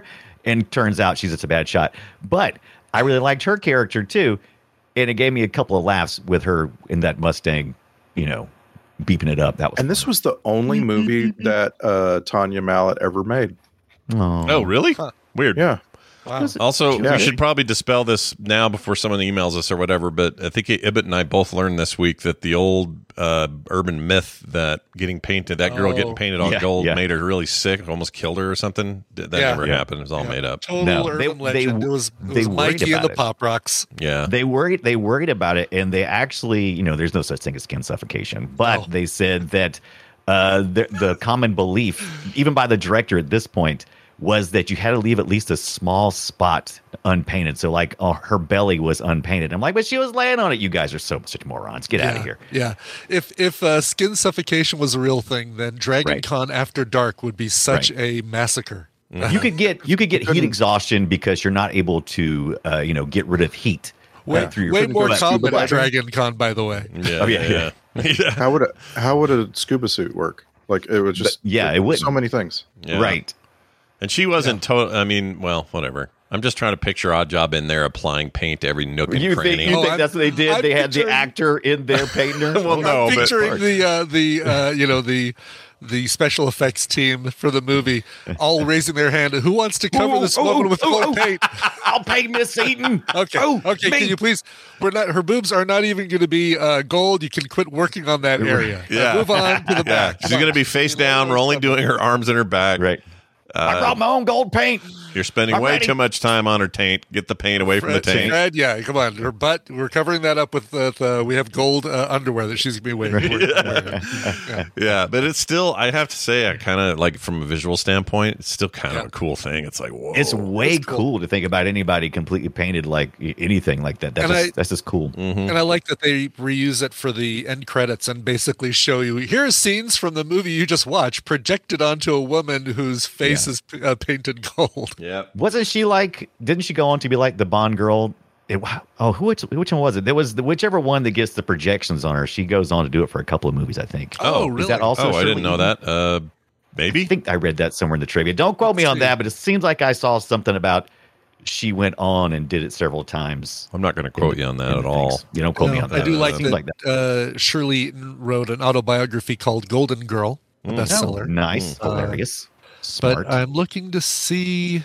and turns out she's just a bad shot. But I really liked her character too, and it gave me a couple of laughs with her in that Mustang, you know, beeping it up. That was and this was the only movie that uh, Tanya Mallet ever made. Oh, oh really? Huh. Weird. Yeah. Wow. Also, Yeah. we should probably dispel this now before someone emails us or whatever, but I think Ibbot and I both learned this week that the old uh, urban myth that getting painted, that girl Oh. getting painted all Yeah, gold yeah. made her really sick, almost killed her or something. That Yeah. never Yeah. happened. It was all Yeah. made up. Total No, urban they- legend. they- it was, it they was worried Mikey and about the it. Pop Rocks. Yeah. They worried they worried about it, and they actually, you know, there's no such thing as skin suffocation, but Oh. they said that uh, the the common belief, even by the director at this point, was that you had to leave at least a small spot unpainted. So, like, oh, her belly was unpainted. I'm like, but she was laying on it. You guys are so such morons. Get yeah, out of here. Yeah. If if uh, skin suffocation was a real thing, then Dragon Right. Con After Dark would be such a massacre. You could get you could get heat exhaustion because you're not able to, uh, you know, get rid of heat. Way, uh, through your way more but- common but- at Dragon Con, by the way. Yeah. Oh, yeah, yeah. yeah. How would a how would a scuba suit work? Like it would just But, yeah, it wouldn't. so many things. Yeah. Right. And she wasn't total. I mean, well, whatever. I'm just trying to picture Odd Job in there applying paint to every nook and You cranny. think, you Oh, think I'm- that's what they did? I'm they had the picturing- actor in there painting her? Well, no, I'm but- picturing the uh, the uh, you know the the special effects team for the movie all raising their hand. Who wants to cover Ooh, this ooh, woman ooh, with ooh, more ooh. paint? I'll pay Miss Eaton. Okay, Oh, okay. me. Can you please? We're not. Her boobs are not even going to be uh, gold. You can quit working on that area. Yeah. Uh, move on to the Yeah, back. she's going to be face down. We're only doing her arms and her back. Right. I Uh, brought my own gold paint. you're spending I'm way ready. too much time on her taint. Get the paint away from the Fred, taint. Fred, yeah, come on. Her butt. We're covering that up with uh, the. We have gold uh, underwear that she's going to be wearing. wearing. Yeah. Yeah, but it's still, I have to say, I kind of like from a visual standpoint, it's still kind of Yeah. a cool thing. It's like, whoa. It's way that's cool. cool. to think about anybody completely painted like y- anything like that. That's And just, I- that's just cool. Mm-hmm. And I like that they reuse it for the end credits and basically show you here's scenes from the movie you just watched projected onto a woman whose face Yeah. is uh, painted gold. Yeah. Wasn't she like? Didn't she go on to be like the Bond girl? It, oh, who which, which one was it? There was the, whichever one that gets the projections on her. She goes on to do it for a couple of movies, I think. Oh, Is really? that also? Oh, I Shirley didn't know Eaton? that. Uh, maybe. I think I read that somewhere in the trivia. Don't quote me Let's on see. that, but it seems like I saw something about she went on and did it several times. I'm not going to quote in you the- on that in at the all. things. You don't quote me No, on that. I do like Seems that, like that. Uh, Shirley Eaton wrote an autobiography called Golden Girl, a Oh, bestseller. nice, Uh, hilarious, smart. But I'm looking to see.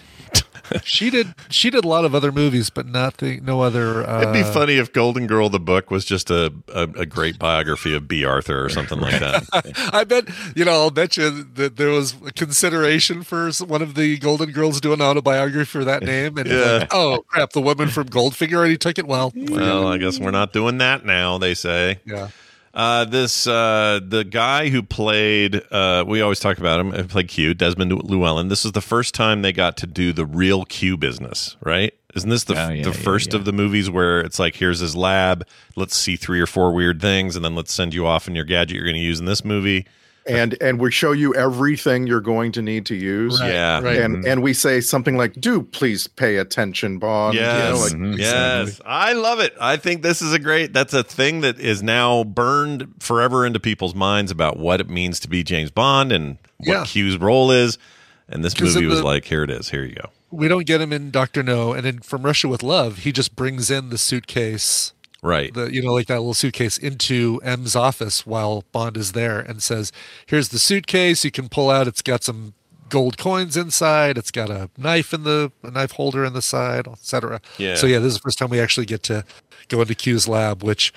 she did. She did a lot of other movies, but nothing. No other. Uh, It'd be funny if Golden Girl, the book, was just a, a, a great biography of B. Arthur or something like that. I bet you know. I'll bet you that there was consideration for one of the Golden Girls doing an autobiography for that name, and Yeah. like, oh crap, the woman from Goldfinger already took it. Well, Well, I guess we're not doing that now, they say. yeah. Uh, this uh, the guy who played uh, we always talk about him. Who played Q, Desmond Llewellyn. This is the first time they got to do the real Q business, right? Isn't this the Oh, yeah, the yeah, first yeah. of the movies where it's like, here's his lab, let's see three or four weird things, and then let's send you off in your gadget you're going to use in this movie. And and we show you everything you're going to need to use. Right, Yeah. right. And and we say something like, "Do please pay attention, Bond." Yes, You know, like, Mhm. yes, I love it. I think this is a great. That's a thing that is now burned forever into people's minds about what it means to be James Bond and what Yeah. Q's role is. And this 'Cause movie in was the- like, here it is. Here you go. We don't get him in Doctor No, and in From Russia with Love, he just brings in the suitcase. Right. The, you know, like that little suitcase into M's office while Bond is there and says, here's the suitcase you can pull out. It's got some gold coins inside. It's got a knife in the a knife holder in the side, et cetera. Yeah. So yeah, this is the first time we actually get to go into Q's lab, which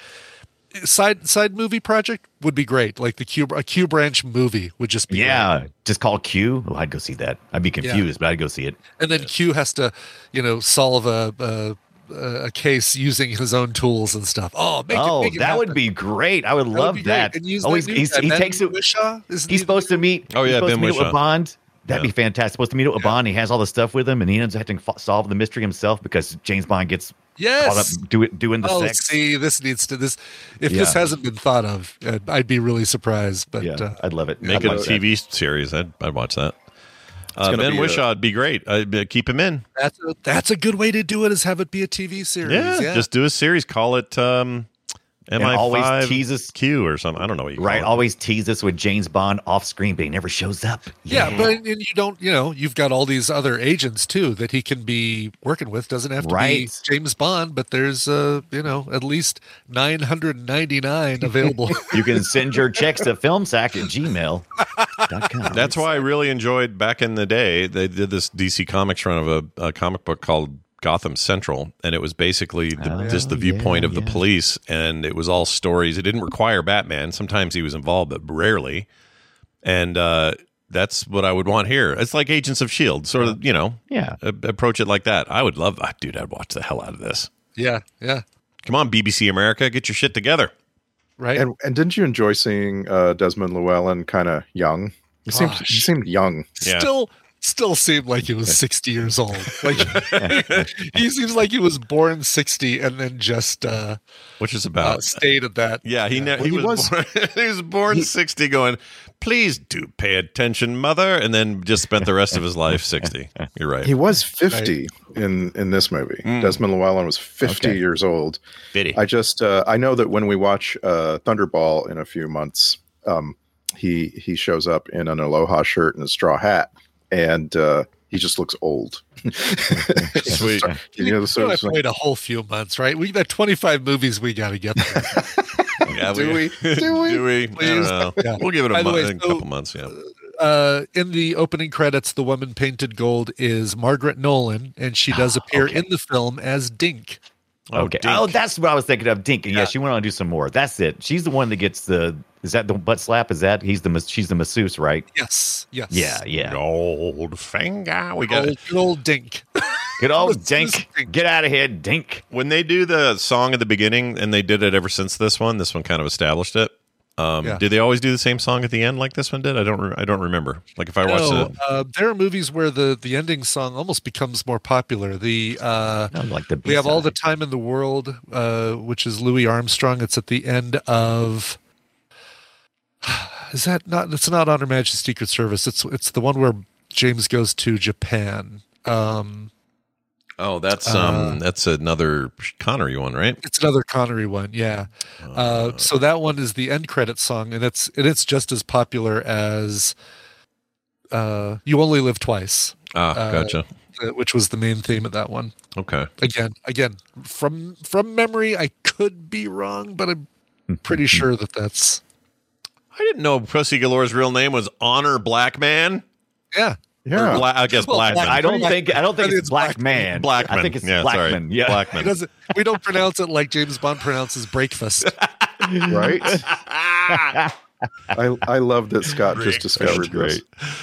side side movie project would be great. Like the Q a Q branch movie would just be great. Yeah, just call Q. Oh, I'd go see that. I'd be confused, but I'd go see it. And then Q has to, you know, solve a a, a case using his own tools and stuff. Oh, make oh, it, make it that would happen. be great. I would That would love be great. that. And use Oh, that he's, new he's, guy, he Ben takes it. Whishaw? Isn't He's he supposed to meet. Oh, he's yeah, supposed Ben to meet Whishaw. with Bond. That'd Yeah. be fantastic. Supposed to meet with Bond. He has all the stuff with him, and he ends up having to fo- solve the mystery himself because James Bond gets Yes. caught up do it, doing the Oh, sex. see, this needs to this. If this Yeah. hasn't been thought of, uh, I'd be really surprised. But Yeah, uh, I'd love it. Make I'd it a love T V that. series. I'd, I'd watch that. Uh, gonna Ben be a- Whishaw would be great. I'd uh, keep him in. that's a, that's a good way to do it. Is have it be a T V series. Yeah, Yeah, just do a series. Call it um, M And I always five teases Q or something. I don't know what you call right. it. Always tease us with James Bond off screen, but he never shows up. Yeah, but and you don't, you know, you've got all these other agents too that he can be working with. Doesn't have to Right. be James Bond, but there's, uh, you know, at least nine hundred ninety-nine available. You can send your checks to filmsack at gmail dot com. That's why I really enjoyed back in the day. They did this D C Comics run of a, a comic book called Gotham Central, and it was basically the, Oh, just the viewpoint yeah, of the yeah. police, and it was all stories. It didn't require Batman. Sometimes he was involved, but rarely. And uh, that's what I would want here. It's like Agents of S H I E L D, sort of, you know, Yeah. a- approach it like that. I would love, ah, dude, I'd watch the hell out of this. yeah, yeah, Come on, B B C America, get your shit together. right. And and didn't you enjoy seeing uh, Desmond Llewellyn kind of young? He seemed he Gosh. seemed young. Yeah. Still, still seemed like he was sixty years old. Like he seems like he was born sixty and then just uh, Which is uh, about stayed at that. Yeah, he ne- Well, he, he was, was- born, he was born sixty, going, please do pay attention, mother, and then just spent the rest of his life sixty. You're right. He was fifty in in this movie. Desmond Llewellyn was fifty Okay. years old. Fitty. I just uh, I know that when we watch uh, Thunderball in a few months, um, he he shows up in an Aloha shirt and a straw hat, and uh, he just looks old. Sweet. You know, We so only it's like, wait a whole few months, right? We got twenty-five movies we got to get through. Yeah, Do we? Do we? Do we? I don't Please? know. Yeah. We'll give it a, By the month, way, a so- couple months, yeah. uh, in the opening credits, the woman painted gold is Margaret Nolan, and she does appear okay. in the film as Dink. Okay. Dink. Oh, that's what I was thinking of. Dink. Yeah, Yeah. she went on to do some more. That's it. She's the one that gets the. Is that the butt slap? Is that he's the mas- she's the masseuse, right? Yes, yes. Yeah, yeah. Gold finger. We got Old, good old Dink. Good old Masseuse Dink. Dink. Get out of here, Dink. when they do the song at the beginning, and they did it ever since this one. This one kind of established it. Um, Yeah. Did they always do the same song at the end like this one did? I don't. Re- I don't remember. Like if I watched No, it. uh, there are movies where the, the ending song almost becomes more popular. The uh, No, like the we have all the B-side. time in the world, uh, which is Louis Armstrong. It's at the end of. Is that not? It's not on Her Majesty's Secret Service. It's it's the one where James goes to Japan. Um, Oh, that's uh, um, that's another Connery one, right? it's another Connery one, yeah. Uh, so that one is the end credit song, and it's and it's just as popular as uh, "You Only Live Twice," Ah, uh, gotcha. uh, which was the main theme of that one. Okay. Again, again, from from memory, I could be wrong, but I'm pretty sure that that's I didn't know Pussy Galore's real name was Honor Blackman. yeah. Or yeah. Bla- I guess Well, Blackman. I don't think I don't think I think it's it's Black Blackman. Man. Blackman. I think it's yeah, sorry. Blackman. Yeah. It Blackman. doesn't, we don't pronounce it like James Bond pronounces breakfast. Right. I I love that Scott just discovered this.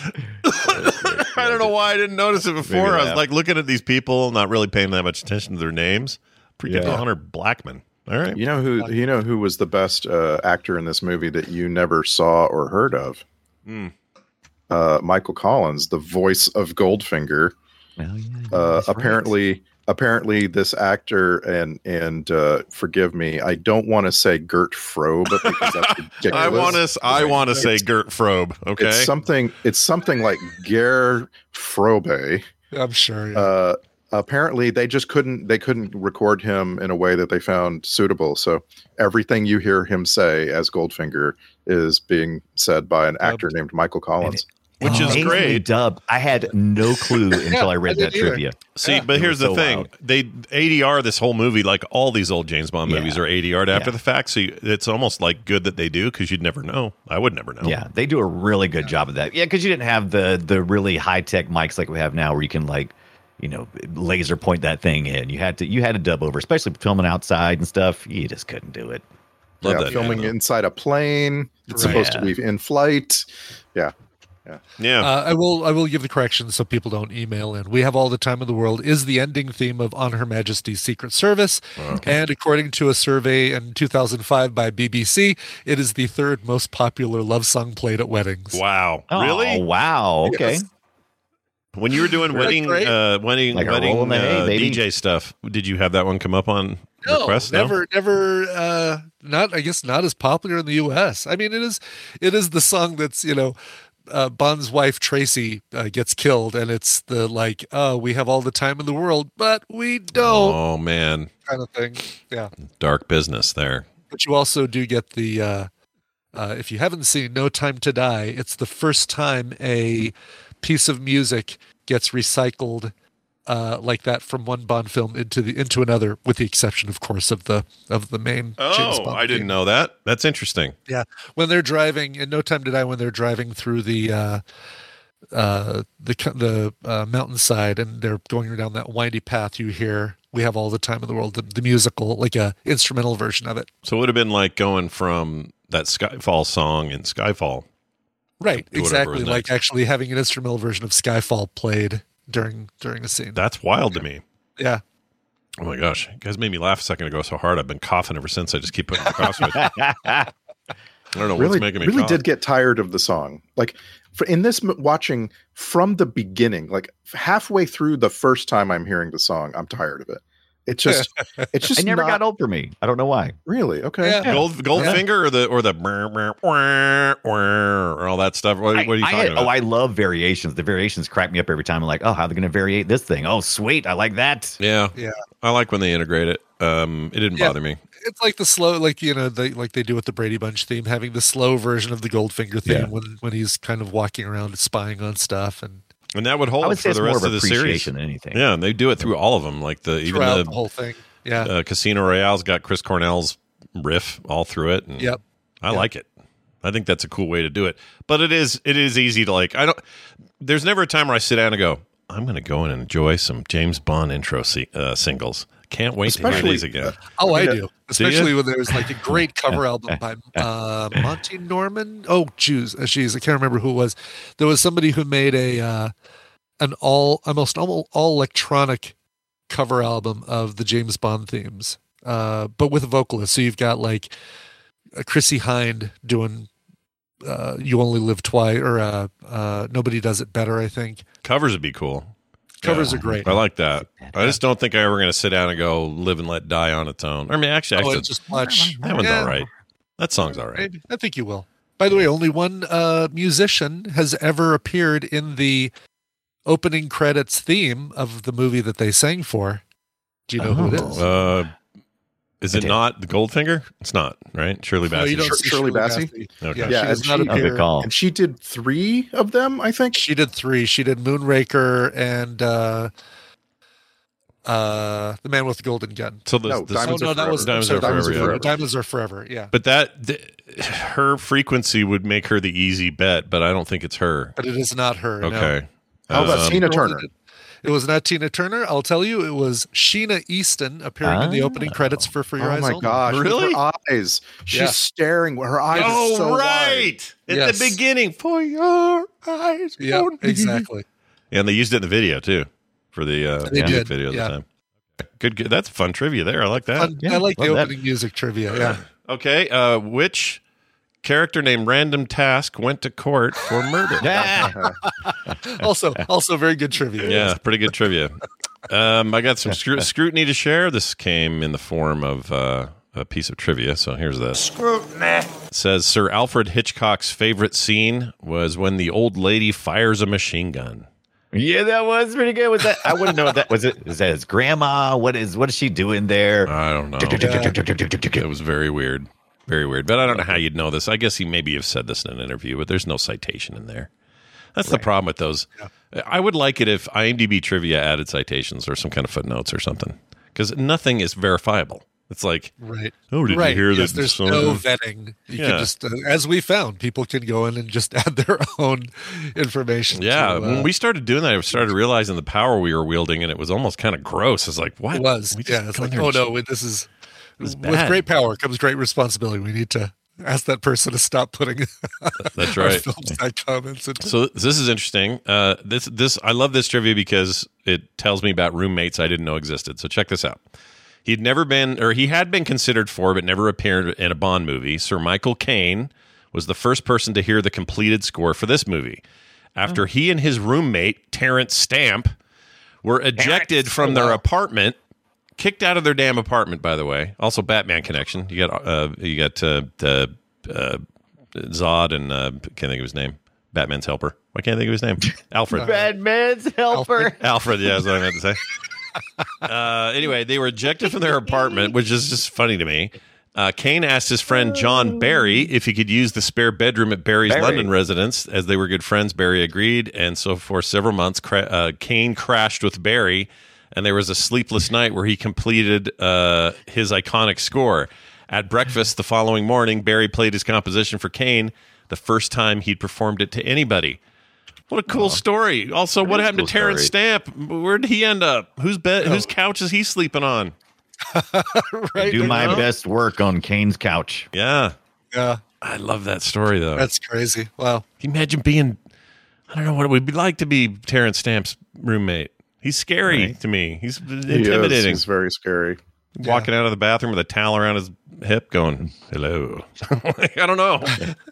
I don't know why I didn't notice it before. Maybe I was that. like looking at these people, not really paying that much attention to their names. Forget Yeah. Honor Blackman. All right. You know who you know who was the best uh, actor in this movie that you never saw or heard of? Hmm. Uh, Michael Collins, the voice of Goldfinger. Oh, yeah, Uh, that's right. apparently, apparently, this actor and and uh, forgive me, I don't want to say Gert Frobe because that's ridiculous. I want to. I want to say Gert Frobe. Okay. It's something. It's something like Ger Frobe. I'm sure. Yeah. Uh, apparently, they just couldn't. They couldn't record him in a way that they found suitable. So everything you hear him say as Goldfinger is being said by an actor named Michael Collins. Which is Amazingly great. Dubbed. I had no clue until I read I that didn't either. trivia. See, Yeah. but It here's was the so thing: loud. they A D R this whole movie, like all these old James Bond Yeah. movies, are A D R'd after Yeah. the fact. So you, it's almost like good that they do because you'd never know. I would never know. Yeah, they do a really good job of that. Yeah, because you didn't have the the really high tech mics like we have now, where you can like, you know, laser point that thing in. You had to you had to dub over, especially filming outside and stuff. You just couldn't do it. Love yeah, that. filming yeah. inside a plane. It's Right. supposed Yeah. to be in flight. Yeah. Yeah. Uh, I will. I will give the correction so people don't email in. "We Have All the Time in the World" is the ending theme of On Her Majesty's Secret Service, and according to a survey in two thousand five by B B C, it is the third most popular love song played at weddings. wow. Oh, Really? wow. Okay. Yes. When you were doing That's wedding, great. uh, wedding, Like a wedding roll in the hay, uh, baby. D J stuff, did you have that one come up on No, request? never, never. Uh, not. I guess not as popular in the U S. I mean, it is. It is the song that's you know. Uh, Bond's wife Tracy uh, gets killed, and it's the like, "Oh, we have all the time in the world, but we don't," Oh man, kind of thing. Yeah, dark business there. But you also do get the, uh, uh, if you haven't seen No Time to Die, it's the first time a piece of music gets recycled uh, like that from one Bond film into the into another, with the exception, of course, of the of the main. Oh, James Bond I didn't theme. know that. That's interesting. Yeah, when they're driving in No Time to Die, when they're driving through the uh, uh, the the uh, mountainside and they're going down that windy path, you hear "We Have All the Time in the World," the, the musical, like a instrumental version of it. So it would have been like going from that Skyfall song in Skyfall. Right, to whatever exactly. was Like next. actually having an instrumental version of Skyfall played during during a scene. That's wild to me. Yeah. Oh my gosh, you guys made me laugh a second ago so hard. I've been coughing ever since. I just keep putting the cough switch. I don't know really, what's making me really cough. did get tired of the song. Like for, in this m- watching from the beginning, like halfway through the first time I'm hearing the song, I'm tired of it. It just, it's just It never not, got old for me. I don't know why. Really? Okay. Yeah. Gold Goldfinger or the or the brr, brr, brr, brr, or all that stuff. What, what are you I, talking I, about? Oh, I love variations. The variations crack me up every time. I'm like, oh, how are they going to variate this thing? Oh, sweet. I like that. yeah, Yeah. I like when they integrate it. Um, it didn't Yeah. bother me. It's like the slow, like, you know, they, like they do with the Brady Bunch theme, having the slow version of the Goldfinger theme Yeah. when, when he's kind of walking around spying on stuff and And that would hold I would say for it's the more rest of of the series. appreciation than anything. Yeah, and they do it through all of them. Like the even throughout the, the, whole thing. Yeah. uh, Casino Royale's got Chris Cornell's riff all through it. And Yep. I Yep. like it. I think that's a cool way to do it. But it is it is easy to like. I don't. There's never a time where I sit down and go, I'm going to go and enjoy some James Bond intro se- uh, singles. Can't wait to hear Especially- these again. Oh, I Yeah. do. Do Especially you? when there was like a great cover album by uh, Monty Norman. Oh, jeez, uh, jeez, I can't remember who it was. There was somebody who made a uh, an all almost all, all electronic cover album of the James Bond themes, uh, but with a vocalist. So you've got like uh, Chrissy Hind doing uh, "You Only Live Twice" or uh, uh, "Nobody Does It Better." I think Covers would be cool. covers Yeah. are great. I like that. I just don't think I'm ever going to sit down and go "Live and Let Die" on its own. I mean, actually, Oh, actually and just watch. that one's Yeah. all right. That song's all right. Maybe. I think you will. By the way, only one uh, musician has ever appeared in the opening credits theme of the movie that they sang for. Do you know who it is? Uh, is I it did. not the Goldfinger? It's not, right? Shirley No, Bassey. you don't Shir- see Shirley Shirley Bassey? Bassey. Okay. Yeah, Yeah, she does and not she- Oh, good appear. call. And she did three of them, I think. She did three. She did Moonraker and uh, uh, The Man with the Golden Gun. So the, No, the, Oh, Diamonds no, Are that was Diamonds sorry, Are Forever, Diamonds yeah. Are Forever. Diamonds Are Forever. Yeah, but that th- her frequency would make her the easy bet, but I don't think it's her. but it is not her. no. Okay. How about Um, Tina Turner? It was not Tina Turner. I'll tell you, it was Sheena Easton appearing in the opening Oh. credits for For Your Oh Eyes my Only. gosh! with Really? Her eyes. She's Yeah. staring. Her eyes. are Oh, so wide. right. At Yes. the beginning. For your eyes. Yeah, only. exactly. Yeah, and they used it in the video, too, for the uh, They music did, video at yeah. the time. Good, good. That's fun trivia there. I like that. Fun- Yeah, I like the love that. opening music trivia. Yeah. Okay. Uh, which character named Random Task went to court for murder? also, also very good trivia. Yeah, pretty good trivia. Um, I got some scru- scrutiny to share. This came in the form of uh, a piece of trivia, so here's this. Scrutiny. It says Sir Alfred Hitchcock's favorite scene was when the old lady fires a machine gun. Yeah, that was pretty good. Was that? I wouldn't know what that was. It is that his grandma? What is? What is she doing there? I don't know. It was very weird. Very weird. But I don't know how you'd know this. I guess he maybe have said this in an interview, but there's no citation in there. That's the problem with those. I would like it if IMDb trivia added citations or some kind of footnotes or something, because nothing is verifiable. It's like, Right. oh, did right. you hear yes, that? There's so- no vetting. You Yeah. can just, uh, as we found, people can go in and just add their own information. Yeah, to, uh, when we started doing that, I started realizing the power we were wielding, and it was almost kind of gross. It's like, what? it was. We just Yeah. It's go in like, there oh and no, cheat. wait, this is was with bad. great power comes great responsibility. We need to ask that person to stop putting That's our right. film site comments. In. So this is interesting. Uh, this this I love this trivia because it tells me about roommates I didn't know existed. So check this out. He'd never been, or he had been considered for, but never appeared in a Bond movie. Sir Michael Caine was the first person to hear the completed score for this movie. After he and his roommate Terrence Stamp were ejected from their apartment, kicked out of their damn apartment. By the way, also Batman connection. You got uh, you got uh, uh, uh, Zod and uh, can't think of his name. Batman's helper. Why can't I think of his name? Alfred. Batman's helper. Alfred, yeah, that's what I meant to say. Uh, anyway, they were ejected from their apartment, which is just funny to me. Uh, Kane asked his friend John Barry if he could use the spare bedroom at Barry's Barry. London residence. As they were good friends, Barry agreed, and so for several months, cra- uh, Kane crashed with Barry, and there was a sleepless night where he completed uh, his iconic score. At breakfast the following morning, Barry played his composition for Kane, the first time he'd performed it to anybody. What a cool oh, story. Also, what happened cool to Terrence story. Stamp? Where did he end up? Whose bed? Oh. Whose couch is he sleeping on? Right, do my know? best work on Kane's couch. Yeah. Yeah. I love that story, though. That's crazy. Wow. Can you imagine being, I don't know what it would be like to be Terrence Stamp's roommate. He's scary right. to me. He's intimidating. He is. He's very scary. Walking yeah. out of the bathroom with a towel around his hip going, hello. I don't know.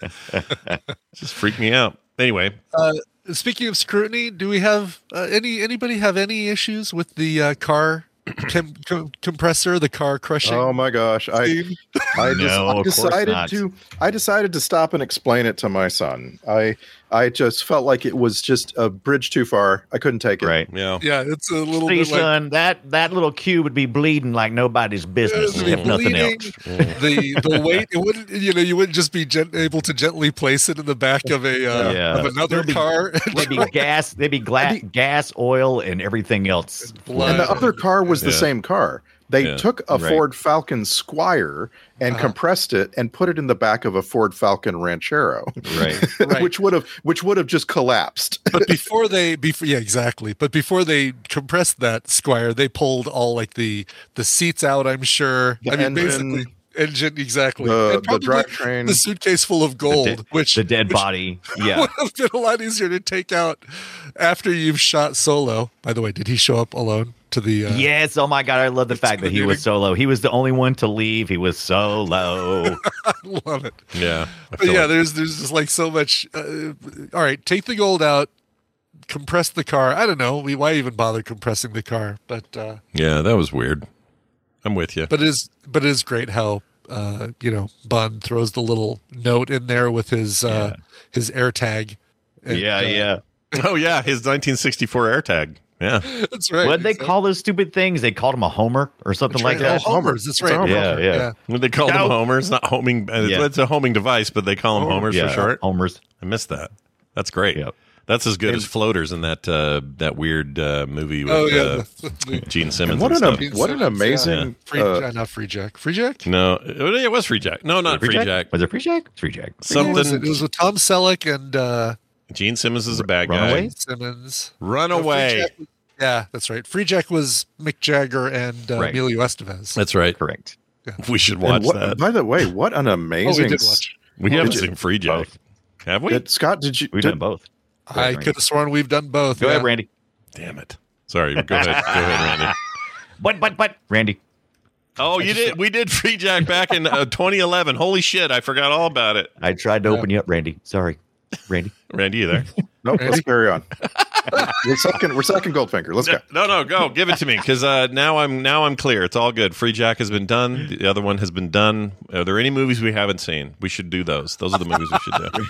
Just freaked me out. Anyway. Uh, speaking of scrutiny, do we have uh, any, anybody have any issues with the uh, car Com- com- compressor, the car crushing? Oh my gosh! I I, no, I decided to I decided to stop and explain it to my son. I I just felt like it was just a bridge too far. I couldn't take it. Right? Yeah. Yeah. It's a little See, bit son, like, that that little cube would be bleeding like nobody's business if nothing else. The the weight, it wouldn't. You know, you wouldn't just be gent- able to gently place it in the back of a uh, yeah. of another there'd car. Be, there'd be gas. There'd be gla- gas, oil, and everything else. Blood. And the other car was the yeah. same car. They yeah. took a right. Ford Falcon Squire and uh-huh. compressed it and put it in the back of a Ford Falcon Ranchero, right? right. which would have which would have just collapsed. But before they, before yeah, exactly. But before they compressed that Squire, they pulled all like the the seats out. I'm sure. The I mean, engine, basically. Engine, exactly. The, and the drivetrain, the suitcase full of gold, the de- which the dead which body, yeah, would have been a lot easier to take out after you've shot Solo. By the way, did he show up alone to the? Uh, yes. Oh my god, I love the fact that he was solo. He was the only one to leave. He was solo. I love it. Yeah, but yeah, like- there's there's just like so much. Uh, all right, take the gold out. Compress the car. I don't know. We, why even bother compressing the car? But uh, yeah, that was weird. I'm with you. But it is but it is great how uh, you know Bond throws the little note in there with his uh, yeah. his AirTag. And, yeah, uh, yeah. Oh yeah, his nineteen sixty-four AirTag. Yeah, that's right. What did they call those stupid things? They called him a Homer or something like that. Oh, homers. That's right. Yeah, yeah. yeah. When they call No. them homers, not homing. uh, Yeah. It's a homing device, but they call them homers yeah, for short. Homers. I missed that. That's great. Yep. That's as good as floaters in that uh, that weird uh, movie with Oh yeah. uh, the- Gene Simmons. what and an stuff. am- what an amazing yeah. Free, uh, not Free Jack. Free Jack. No, it, it was Free Jack. No, not Free, Jack. Was it Free Jack? Free Jack. Something. It was, it was with Tom Selleck and uh, Gene Simmons is a bad Runaway? guy. Simmons. Runaway. No, Free Jack- yeah, that's right. Free Jack was Mick Jagger and uh, Right. Emilio Estevez. That's right. Correct. We should and watch what- that. By the way, what an Oh, amazing! we did watch. We Oh, haven't did you? seen Free Jack, Both. have we? Did, Scott, did you? We've did, done both. Go I ahead, Randy. could have sworn we've done both. Go yeah. ahead, Randy. Damn it. Sorry. Go ahead. Go ahead, Randy. But but but Randy. Oh, you did. We did Free Jack back in uh, twenty eleven. Holy shit! I forgot all about it. I tried to open you up, Randy. Sorry, Randy. Randy, you there? Nope. Let's carry on. we're second. We're second Goldfinger. Let's go. No, no, go. Give it to me because uh, now I'm now I'm clear. It's all good. Free Jack has been done. The other one has been done. Are there any movies we haven't seen? We should do those. Those are the movies we should do.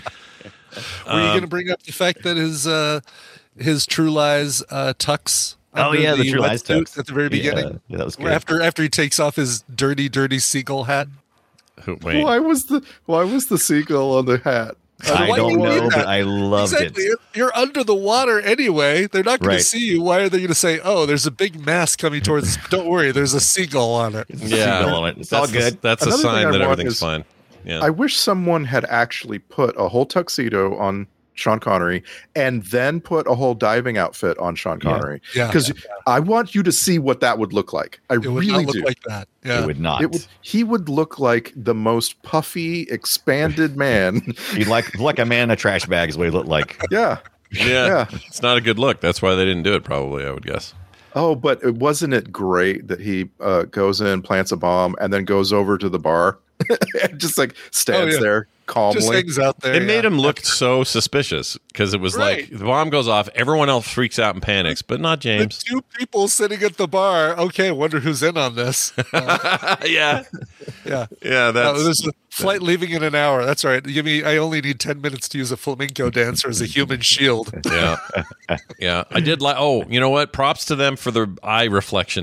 Were you going to bring up the fact that his uh, his True Lies uh, tux? Oh under yeah, the True Lies wetsuit tux at the very beginning. Yeah, yeah, that was good. After after he takes off his dirty, dirty seagull hat. Wait. Why was the Why was the seagull on the hat? I Why don't you know, need that? but I loved Exactly. it. You're under the water anyway. They're not going Right. to see you. Why are they going to say, "Oh, there's a big mass coming towards"? Don't worry, there's a seagull on it. Yeah, Seagull on it. It's all that's good. The, that's Another a thing sign I that want everything's is- fine. Yeah. I wish someone had actually put a whole tuxedo on Sean Connery and then put a whole diving outfit on Sean Connery. Yeah. Because I want you to see what that would look like. I It would really not look do. like that. Yeah. It would not. It would, he would look like the most puffy, expanded man. He'd like like a man in a trash bag is what he looked like. yeah. yeah. Yeah. It's not a good look. That's why they didn't do it. Probably, I would guess. Oh, but it wasn't it great that he uh, goes in, plants a bomb, and then goes over to the bar and just like stands Oh, yeah. there calmly. Just hangs out there. It made yeah. him look so suspicious because it was Right. like the bomb goes off, everyone else freaks out and panics, but not The James. two people sitting at the bar. Okay, wonder who's in on this. Uh, yeah, yeah. yeah. Uh, That's there's a flight leaving in an hour. That's right. Give me. I only need ten minutes to use a flamenco dancer as a human shield. yeah, yeah. I did like. Oh, you know what? Props to them for the eye reflection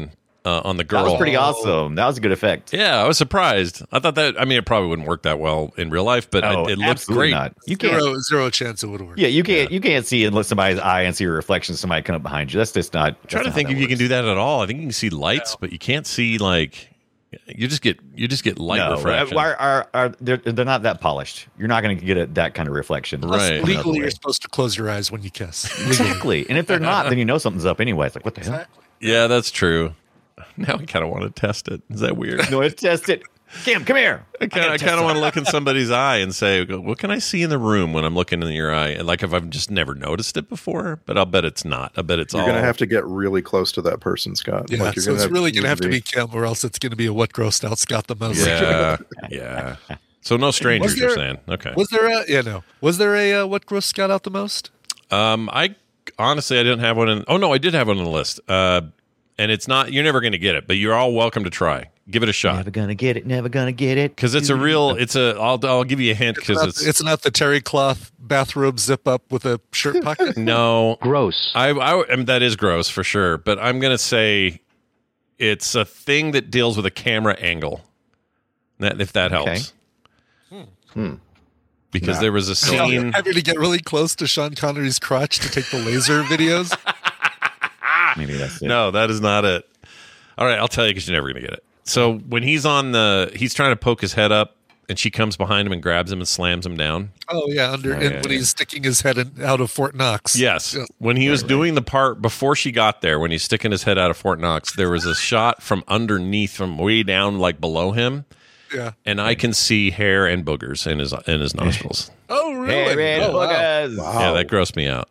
uh, on the girl. That was pretty awesome. That was a good effect. Yeah, I was surprised. I thought that. I mean, it probably wouldn't work that well in real life, but Oh, it, it looked absolutely great. not. You can't. Zero, zero chance it would work. Yeah, you can't. You can't see unless somebody's eye and see a reflection of somebody coming up behind you. That's just not. I'm trying to think if you can do that at all. I think you can see lights, but you can't see like. You just get you just get light no, refraction. Are, are, are, they're, they're not that polished. You're not going to get a, that kind of reflection. Right. Legally, you're supposed to close your eyes when you kiss. Exactly. And if they're not, then you know something's up anyway. It's like, what the hell? Yeah, that's true. Now I kind of want to test it. Is that weird? No, let's test it. Kim, come here. I kind of I kind of want to look in somebody's eye and say, what can I see in the room when I'm looking in your eye? And like if I've just never noticed it before, but I'll bet it's not. I bet it's You're all. going to have to get really close to that person, Scott. Yeah, like you're so gonna it's have, really going to have to be Kim, or else it's going to be a what grossed out Scott the most. Yeah, yeah. So no strangers, Was there- you're saying? Okay. Was there a yeah no? Was there a uh, what grossed Scott out the most? Um, I honestly I didn't have one. In, oh no, I did have one on the list. Uh, and it's not. You're never going to get it, but you're all welcome to try. Give it a shot. Never gonna get it. Never gonna get it. Because it's a real. It's a. I'll. I'll give you a hint because Not- it's. it's not the terry cloth bathrobe zip up with a shirt pocket. No, Gross. I, I, I mean, that is gross for sure, but I'm gonna say it's a thing that deals with a camera angle. That if that helps. Hmm. Because Nah. there was a scene. Having to get really close to Sean Connery's crotch to take the laser videos. Maybe that's it. No, that is not it. All right, I'll tell you because you're never gonna get it. So when he's on the, he's trying to poke his head up, and she comes behind him and grabs him and slams him down. Oh yeah, under Oh, and yeah, when yeah. he's sticking his head in, out of Fort Knox. Yes. Yeah. When he was doing the part before she got there, when he's sticking his head out of Fort Knox, there was a shot from underneath, from way down, like below him, Yeah. and I can see hair and boogers in his in his nostrils. Oh really? Hey, red oh, wow. boogers. Yeah, that grossed me out.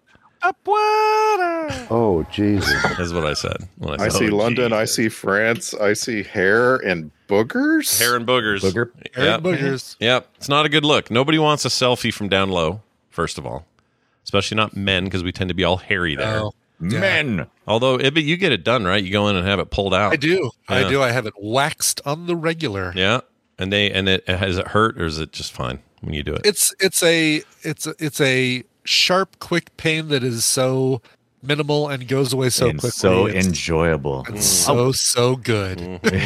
Oh, Jesus. That's what I said. When I said, see "Oh, London. I Jesus." see France. I see hair and boogers. hair and boogers. Booger. Hair Yep. and boogers. Yep. It's not a good look. Nobody wants a selfie from down low. First of all, especially not men because we tend to be all hairy there. Oh, yeah. Men. Although, Ibby, you get it done, right? You go in and have it pulled out. I do. I Yeah. do. I have it waxed on the regular. Yeah, and they and it has it hurt or is it just fine when you do it? It's it's a it's a, it's a sharp, quick pain that is so minimal and goes away so And quickly. so it's, enjoyable. it's so so good.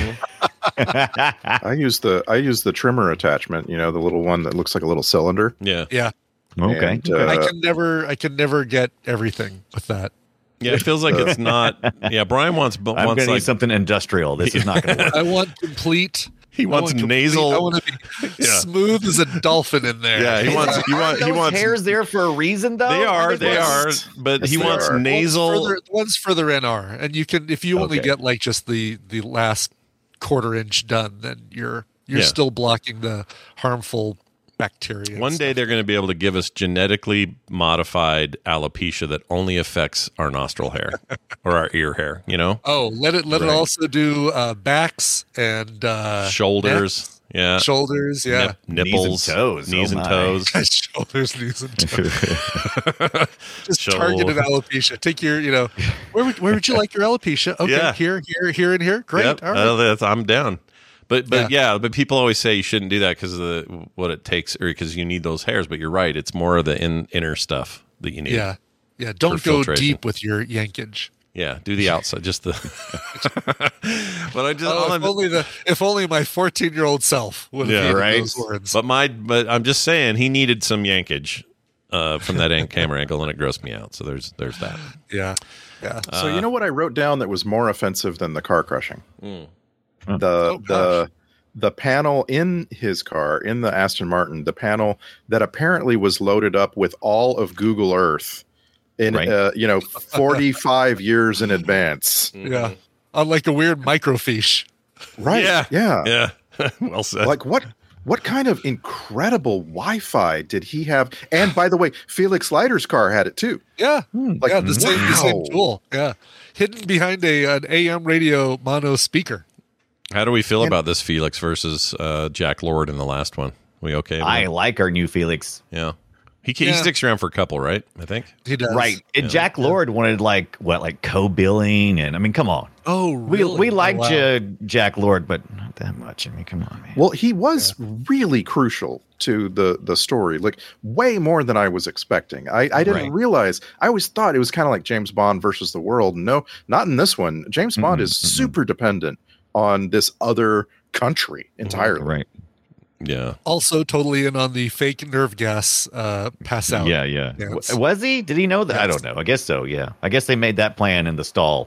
I use the I use the trimmer attachment. You know, the little one that looks like a little cylinder. Yeah, Yeah, Okay. And, uh, I can never I can never get everything with that. yeah. It feels like it's not. Yeah, Brian wants I'm wants going to like need something industrial. This is not going to work. I want complete. he I wants want complete- nasal. I want to be Yeah. smooth as a dolphin in there. Yeah, he wants. He wants. He Those wants. hairs there for a reason, though. They are. They are. Yes. But Yes, he they wants are. One's nasal. further, the ones further in are, and you can if you only Okay. get like just the the last quarter inch done, then you're you're Yeah. still blocking the harmful bacteria. and One day stuff. they're going to be able to give us genetically modified alopecia that only affects our nostril hair or our ear hair. You know, Oh, let it let Right. it also do uh, backs and uh, shoulders. Yeah. neck, shoulders. Yeah, Nip- nipples, Knees and toes. knees Oh, and my. toes. shoulders, knees, and toes. Just Shoulder. targeted alopecia. Take your, you know, where would where would you like your alopecia? Okay, Yeah. here, here, here, and here. Great. Yep. All right. Uh, that's- I'm down. But but yeah. but people always say you shouldn't do that because of the what it takes or because you need those hairs. But you're right. It's more of the in, inner stuff that you need. yeah, yeah. Don't For go filtration. deep with your yankage. Yeah. Do the outside. Just the. But I just. all Oh, I'm- if only the if only my fourteen year old self would have Yeah, needed right. those words. But my but I'm just saying he needed some yankage uh, from that an- camera angle and it grossed me out. So there's there's that. yeah, yeah. So you know what I wrote down that was more offensive than the car crushing? Mm. The Oh, the the panel in his car, in the Aston Martin, the panel that apparently was loaded up with all of Google Earth in Right. uh, you know forty-five years in advance. Yeah, on like a weird microfiche. Right. Yeah. Yeah. Yeah. Well said. Like what what kind of incredible Wi-Fi did he have? And by the way, Felix Leiter's car had it too. Yeah, Like, yeah, the same, the same wow. tool. Yeah, hidden behind a an A M radio mono speaker. How do we feel about this Felix versus uh, Jack Lord in the last one? We okay? with I that? like our new Felix. yeah. He he Yeah. sticks around for a couple, right? I think. He does. Right. And Jack Lord wanted like what, like co-billing, and I mean, come on. Oh, We really? we liked Oh, wow. you, Jack Lord, but not that much. I mean, come on, man. Well, he was really crucial to the the story, like way more than I was expecting. I, I didn't Right. realize. I always thought it was kind of like James Bond versus the world. No, not in this one. James Bond is super dependent on this other country entirely. Right. Yeah. Also, totally in on the fake nerve gas uh, pass out. Yeah, yeah. Yes. W- Was he? Did he know that? I Yes. don't know. I guess so. Yeah. I guess they made that plan in the stall.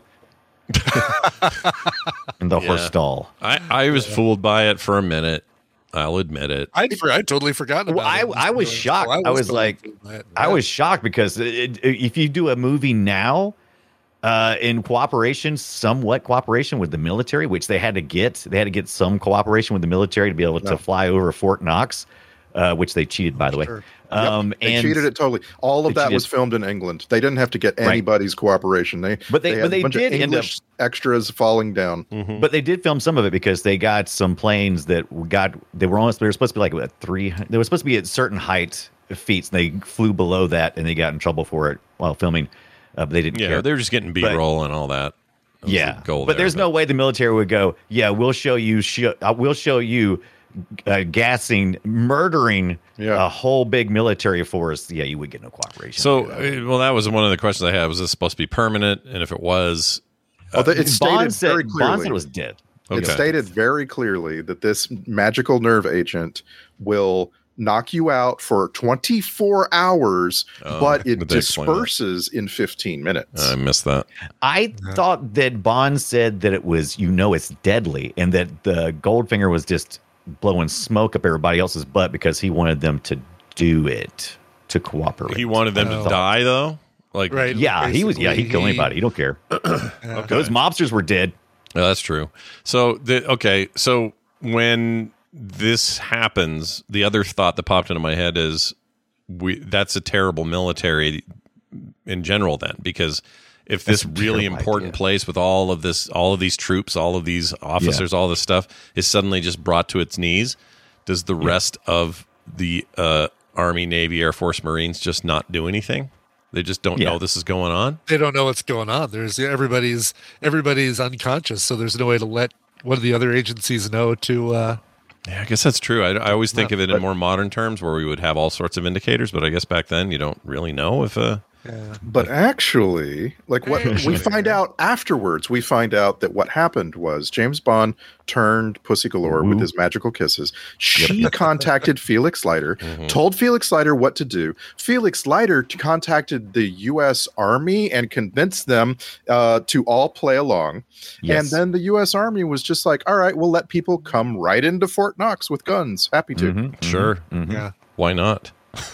in the horse Yeah. stall. I, I was fooled by it for a minute. I'll admit it. I'd, for, I'd totally forgotten about Well, I it. I was shocked. I was totally like, fooled by it. I Yeah. was shocked because it, it- if you do a movie now, uh, in cooperation, somewhat cooperation with the military, which they had to get, they had to get some cooperation with the military to be able to Yeah. fly over Fort Knox, uh, which they cheated, by the way. Sure. Um, Yep, they and cheated it totally. All of they that was cheated. filmed in England. They didn't have to get Right. anybody's cooperation. They But they- had but they a bunch did of end English extras falling down. But they did film some of it because they got some planes that got they were almost they were supposed to be like what, three. They were supposed to be at certain height feet. And they flew below that, and they got in trouble for it while filming. Uh, but they didn't Yeah, care. they were just getting B But- roll and all that. That was Yeah, the goal but there, there's no way the military would go. Yeah, we'll show you. Sh- uh, we'll show you uh, gassing, murdering Yeah. a whole big military force. Yeah, you would get no cooperation. So, uh, well, that was one of the questions I had. Was this supposed to be permanent? And if it was, Oh, they- it stated Bond said, very Bond clearly. said it was dead. It Okay. stated very clearly that this magical nerve agent will knock you out for twenty-four hours, Oh, but it did they explain that? disperses in fifteen minutes. I missed that. I thought that Bond said that it was, you know, it's deadly, and that the Goldfinger was just blowing smoke up everybody else's butt because he wanted them to do it to cooperate. He wanted them Oh. to die, though. Like, Right. Yeah, he was. Yeah, he'd kill Basically, anybody. He don't care. Those mobsters were dead. Yeah, that's true. So, the, okay, so when this happens, the other thought that popped into my head is, we that's a terrible military in general. Then, because if this That's a really terrible important idea. place with all of this, all of these troops, all of these officers, all this stuff is suddenly just brought to its knees, does the rest of the uh, Army, Navy, Air Force, Marines just not do anything? They just don't Yeah. know this is going on. They don't know what's going on. There's everybody's everybody's unconscious, so there's no way to let one of the other agencies know to. Uh, Yeah, I guess that's true. I, I always think of it in more modern terms where we would have all sorts of indicators, but I guess back then you don't really know if uh But actually, like what we Actually. find out afterwards, we find out that what happened was James Bond turned Pussy Galore with his magical kisses. She contacted Felix Leiter, told Felix Leiter what to do. Felix Leiter t- contacted the U S Army and convinced them uh, to all play along. Yes. And then the U S Army was just like, all right, we'll let people come right into Fort Knox with guns. Happy to. Mhm, mhm, sure, mhm. yeah. why not?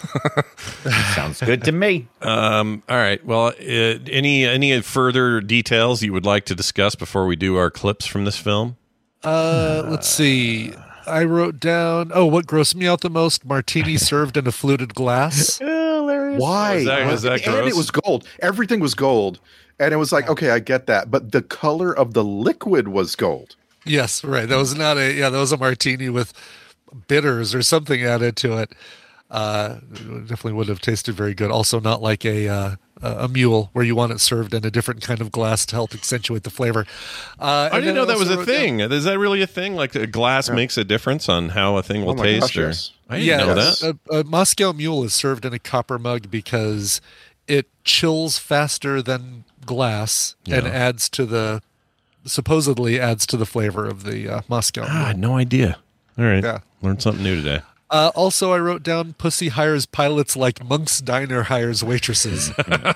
Sounds good to me. Um, all right. Well, uh, any any further details you would like to discuss before we do our clips from this film? Uh, let's see. I wrote down. Oh, what grossed me out the most? Martini served in a fluted glass. Why? Was that- was that and gross? it was gold. Everything was gold. And it was like, okay, I get that. But the color of the liquid was gold. Yes, right. That was not a. Yeah, that was a martini with bitters or something added to it. Uh, it definitely would have tasted very good. Also, not like a uh, a mule where you want it served in a different kind of glass to help accentuate the flavor. Uh, I and didn't then know that was also a wrote down- thing. Is that really a thing? Like a glass makes a difference on how a thing will Oh my taste? gosh, or yes. I didn't yeah, know yes. that. A, a Moscow Mule is served in a copper mug because it chills faster than glass and Yeah. adds to the supposedly adds to the flavor of the uh, Moscow Ah, I Mule. had no idea. All right, Yeah. learned something new today. Uh, also, I wrote down Pussy hires pilots like Monk's Diner hires waitresses.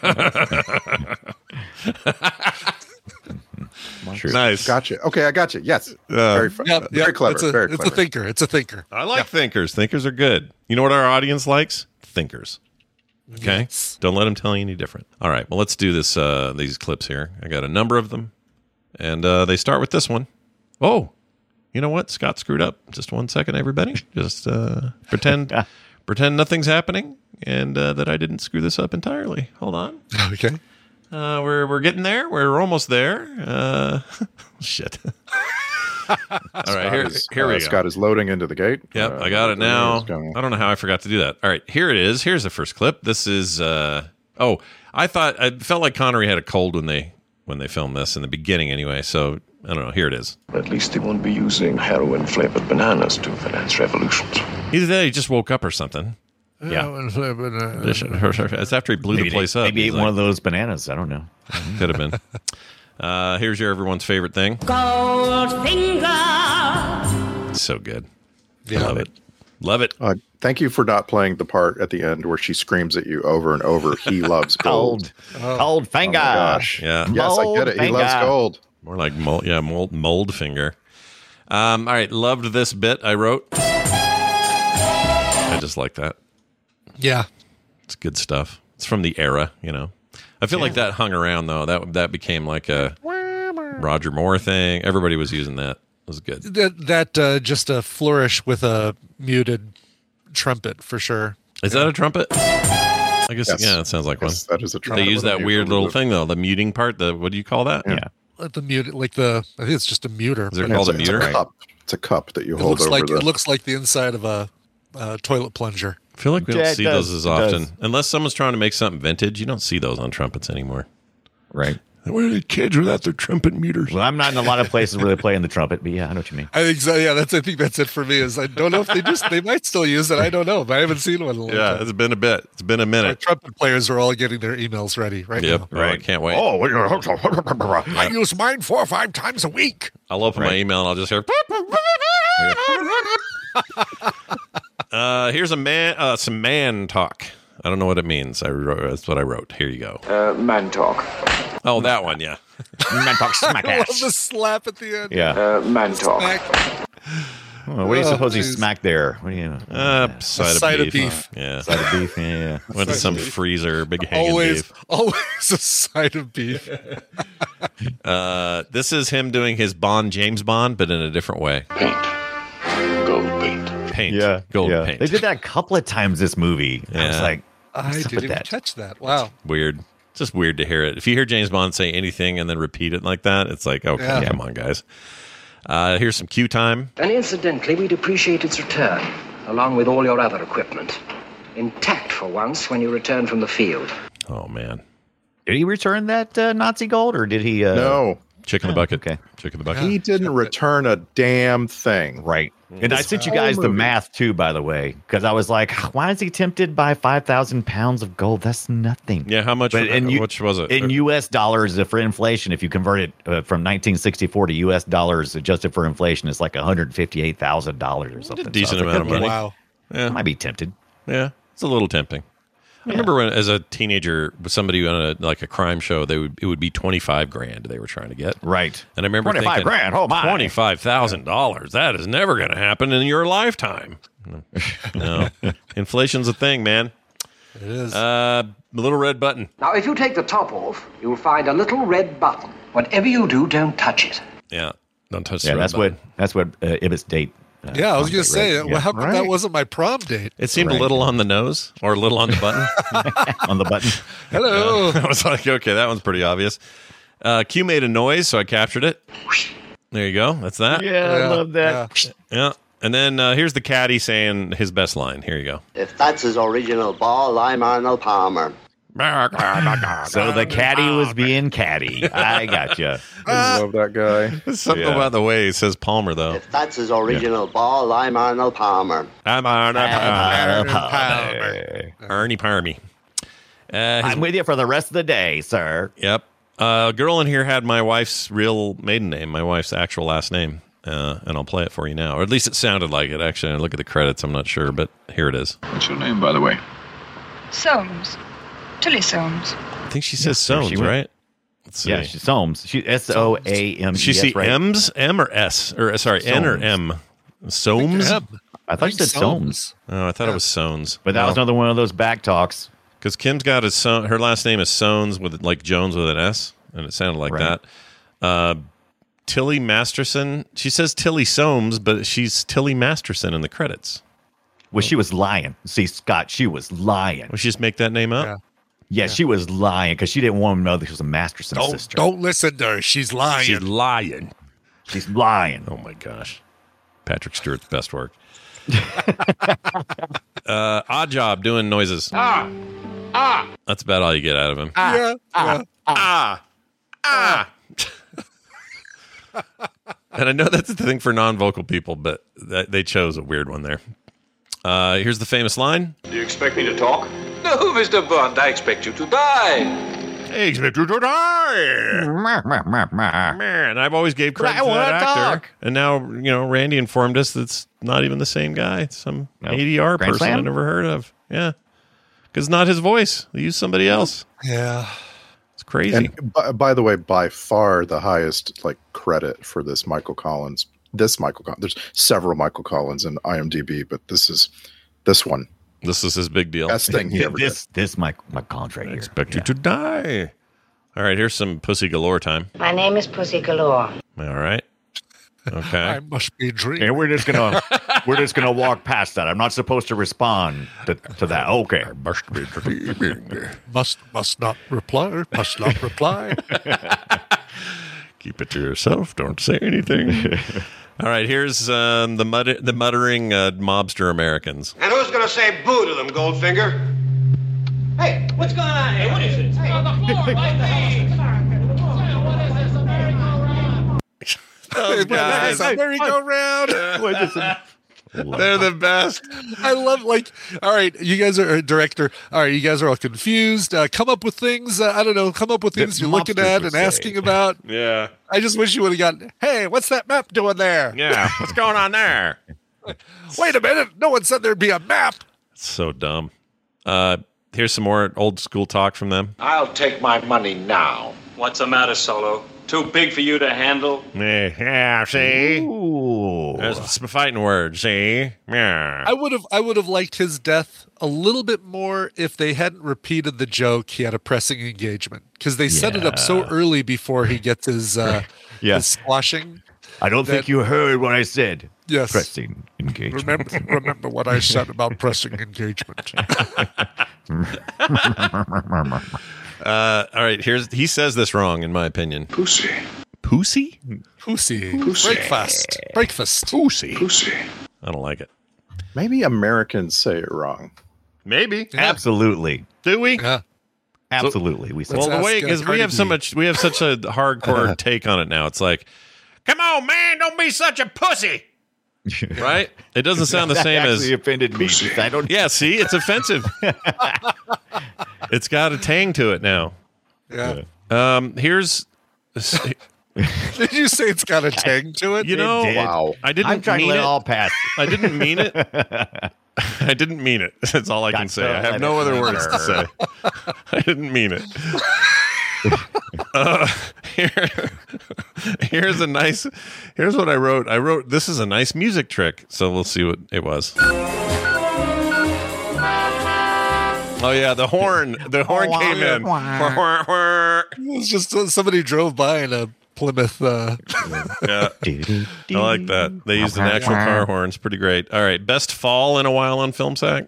True. Nice. Gotcha. Okay, I got you. Yes. Uh, very, fu- yeah, very yeah, clever. It's a, very it's clever. a thinker. It's a thinker. I like thinkers. Thinkers are good. You know what our audience likes? Thinkers. Okay, Yes. don't let them tell you any different. All right, well, let's do this. Uh, these clips here. I got a number of them, and uh, they start with this one. Oh, you know what? Scott screwed up. Just one second, everybody. Just uh, pretend, pretend nothing's happening, and uh, that I didn't screw this up entirely. Hold on. Okay. Uh, we're we're getting there. We're almost there. Uh, shit. All right, here, is, here we uh, go. Scott is loading into the gate. Yep, Uh, I got it now. it's going- I don't know how I forgot to do that. All right, here it is. Here's the first clip. This is. Uh, oh, I thought I felt like Connery had a cold when they when they filmed this in the beginning, anyway. So I don't know. Here it is. At least they won't be using heroin-flavored bananas to finance revolutions. Either that, or he just woke up or something. Yeah. It's after he blew Maybe the place they- up. Maybe He's ate like- one of those bananas. I don't know. Could have been. Uh, here's your everyone's favorite thing. Goldfinger. So good. Yeah. Love it. Love it. Uh, thank you for not playing the part at the end where she screams at you over and over. He loves gold. Cold, cold finger. Oh my gosh. Yeah. Yes, I get it. He Mold loves finger. gold. More like mold, yeah, mold, mold finger. Um, all right, loved this bit I wrote. I just like that. Yeah. It's good stuff. It's from the era, you know. I feel like that hung around though. That that became like a Roger Moore thing. Everybody was using that. It was good. That that uh, just a flourish with a muted trumpet for sure. Is that a trumpet? I guess Yes. yeah, it sounds like Yes, one. that is a trumpet They use with a that mute weird over little the- thing though, the muting part. The what do you call that? Yeah. Like the mute, like the I think it's just a muter. Is it but called a It's muter? cup. It's a cup that you It hold looks over like the. it looks like the inside of a, uh toilet plunger. I feel like we don't Yeah, it see does. those as It often. does. Unless someone's trying to make something vintage, you don't see those on trumpets anymore. Right. Where are the kids without their trumpet muters? Well, I'm not in a lot of places where they play in the trumpet, but yeah, I know what you mean. I think so. Yeah, that's I think that's it for me. Is I don't know if they just they might still use it. I don't know, but I haven't seen one in a long Yeah, time. it's been a bit. It's been a Our minute. trumpet players are all getting their emails ready right Yep. now. Right. I can't wait. Oh, I use mine four or five times a week. I'll open my Right. email and I'll just hear. uh, here's a man. Uh, some man talk. I don't know what it means. I wrote, that's what I wrote. Here you go. Uh, man talk. Oh, that one. Yeah. man talk smack I love ass. the slap at the end. Yeah. Uh, man talk. Smack. Well, what do you Oh, suppose he geez. smacked there? What do you? Uh, side, of, side of beef. beef. Yeah. Side of beef. Yeah, yeah. Went to some freezer. Big hanging Always, beef. always a side of beef. Uh, this is him doing his Bond, James Bond, but in a different way. Paint. Gold paint. Paint. Yeah, Gold yeah. paint. They did that a couple of times this movie. I was Yeah. like, I what's up didn't with even that? catch that. Wow. Weird. It's just weird to hear it. If you hear James Bond say anything and then repeat it like that, it's like, okay, Yeah. come on, guys. Uh, here's some Q time. And incidentally, we'd appreciate its return, along with all your other equipment. Intact for once when you return from the field. Oh, man. Did he return that uh, Nazi gold, or did he? Uh, No, Chick in the bucket. okay. Chick in the bucket. he didn't return a damn thing. Right. And I sent you whole guys the movie. math too, by the way, because I was like, why is he tempted by five thousand pounds of gold? That's nothing. Yeah, how much? But in you- which was it? In U S dollars, uh, for inflation, if you convert it uh, from nineteen sixty-four to U S dollars adjusted for inflation, it's like one hundred fifty-eight thousand dollars or something. decent So I was amount like, of money. Wow. Yeah. I might be tempted. Yeah, it's a little tempting. I remember when, as a teenager, with somebody on a like a crime show, they would it would be twenty five grand they were trying to get. Right. And I remember twenty-five thinking, grand. Oh my. twenty five thousand dollars. That is never going to happen in your lifetime. No, inflation's a thing, man. It is. Uh, little red button. Now, if you take the top off, you'll find a little red button. Whatever you do, don't touch it. Yeah, don't touch. Yeah, the red that's button. what that's what uh, Ibbott's date. Uh, yeah, I was going to date say, read. well, how come that right. wasn't my prom date? It seemed Right. a little on the nose or a little on the button. on the button. Hello. I was like, okay, that one's pretty obvious. Uh, Q made a noise, so I captured it. There you go. That's that. Yeah, Yeah, I love that. Yeah. And then uh, here's the caddy saying his best line. Here you go. If that's his original ball, I'm Arnold Palmer. So the caddy was being caddy. I gotcha. I love that guy. There's something Yeah. about the way he says Palmer, though. If that's his original ball, I'm Arnold Palmer. I'm Arnold Uh, Palmer. Ernie Parmy. Uh, his- I'm with you for the rest of the day, sir. Yep. Uh, a girl in here had my wife's real maiden name, my wife's actual last name. Uh, and I'll play it for you now. Or at least it sounded like it. Actually, I look at the credits. I'm not sure, but here it is. What's your name, by the way? Soames. Tilly Soames. I think she says Yeah, Soames, she went- right? Let's see. Yeah, she's Soames. She S O A M E S. She see right? M's, M or S, or sorry, N or Soames. M. Soames. Yeah. I thought you said Soames, Oh, I thought it was Soames. but that was another one of those back talks. Because Kim's got his son, her last name is Soames with like Jones with an S, and it sounded like Right. that. Uh, Tilly Masterson. She says Tilly Soames, but she's Tilly Masterson in the credits. Well, she was lying. See, Scott, she was lying. Well, she just make that name up. Yeah. Yeah, she was lying because she didn't want him to know that she was a Masterson Don't, sister. don't listen to her. She's lying. She's lying. She's lying. Oh my gosh. Patrick Stewart's best work. uh, odd job doing noises. Ah. Ah. That's about all you get out of him. Ah. Yeah. Ah. yeah. Ah. Ah. And I know that's the thing for non-vocal people, but that, they chose a weird one there. Uh, here's the famous line. Do you expect me to talk? No, Mister Bond, I expect you to die. I expect you to die. Man, I've always gave credit I to that wanna actor. talk. And now, you know, Randy informed us that's not even the same guy. It's some Nope. A D R Grand person I Slam? never heard of. Yeah. Because not his voice. They used somebody else. Yeah. It's crazy. And by, by the way, by far the highest like credit for this Michael Collins. This Michael Collins. There's several Michael Collins in IMDb, but this is this one. This is his big deal. Best thing he ever This this Mike Mike Collins right I here. expect you to die. All right, here's some Pussy Galore time. My name is Pussy Galore. All right. Okay. I must be dreaming. And we're just gonna we're just gonna walk past that. I'm not supposed to respond to, to that. Okay. Must be dreaming. Must must not reply. Must not reply. Keep it to yourself. Don't say anything. All right, here's um, the mud- the muttering uh, mobster Americans. And who's going to say boo to them, Goldfinger? Hey, what's going on here? What is it? Hey, on the floor, right Those guys, merry-go-round. they're the best. I love, like, all right, you guys are a director. All right, you guys are all confused. Uh, come up with things. Uh, I don't know. Come up with things That you're looking mobsters at would and say. asking about. Yeah. I just wish you would have gotten, hey, what's that map doing there? Yeah. What's going on there? Wait a minute. No one said there'd be a map. It's so dumb. Uh, here's some more old school talk from them. I'll take my money now. What's the matter, Solo? Too big for you to handle? Yeah, yeah, see? Ooh. There's some fighting words, see? Yeah. I would have I would have liked his death a little bit more if they hadn't repeated the joke he had a pressing engagement, because they set it up so early before he gets his uh Yeah. his squashing. I don't that- think you heard what I said. Yes. Pressing engagement. Remember remember what I said about pressing engagement. Uh, all right, here's he says this wrong, in my opinion. Pussy. Pussy? Pussy. Pussy. Breakfast. Breakfast. Pussy. Pussy. I don't like it. Maybe Americans say it wrong. Maybe. Absolutely. Do we? Yeah. Absolutely. We say Well, Let's the way ask, uh, because we Cardi have so B. much, we have such a hardcore take on it now. It's like, come on, man, don't be such a pussy, right? It doesn't sound the that same as. actually offended me. I don't Yeah, see, it's offensive. It's got a tang to it now. Yeah. Um, here's, Did you say it's got a tang to it? you know, did. Wow. I didn't I'm trying to mean let it. it all pass. I didn't mean it. I didn't mean it. That's all I can Got say. to I have let no it other words to say. I didn't mean it. Uh, here, here's a nice. Here's what I wrote. I wrote, "This is a nice music trick." So we'll see what it was. Oh yeah, the horn. The horn came in. It's just uh, somebody drove by in a Plymouth. Uh, Yeah, I like that. They used an actual car horn. It's pretty great. All right, best fall in a while on Film Sack.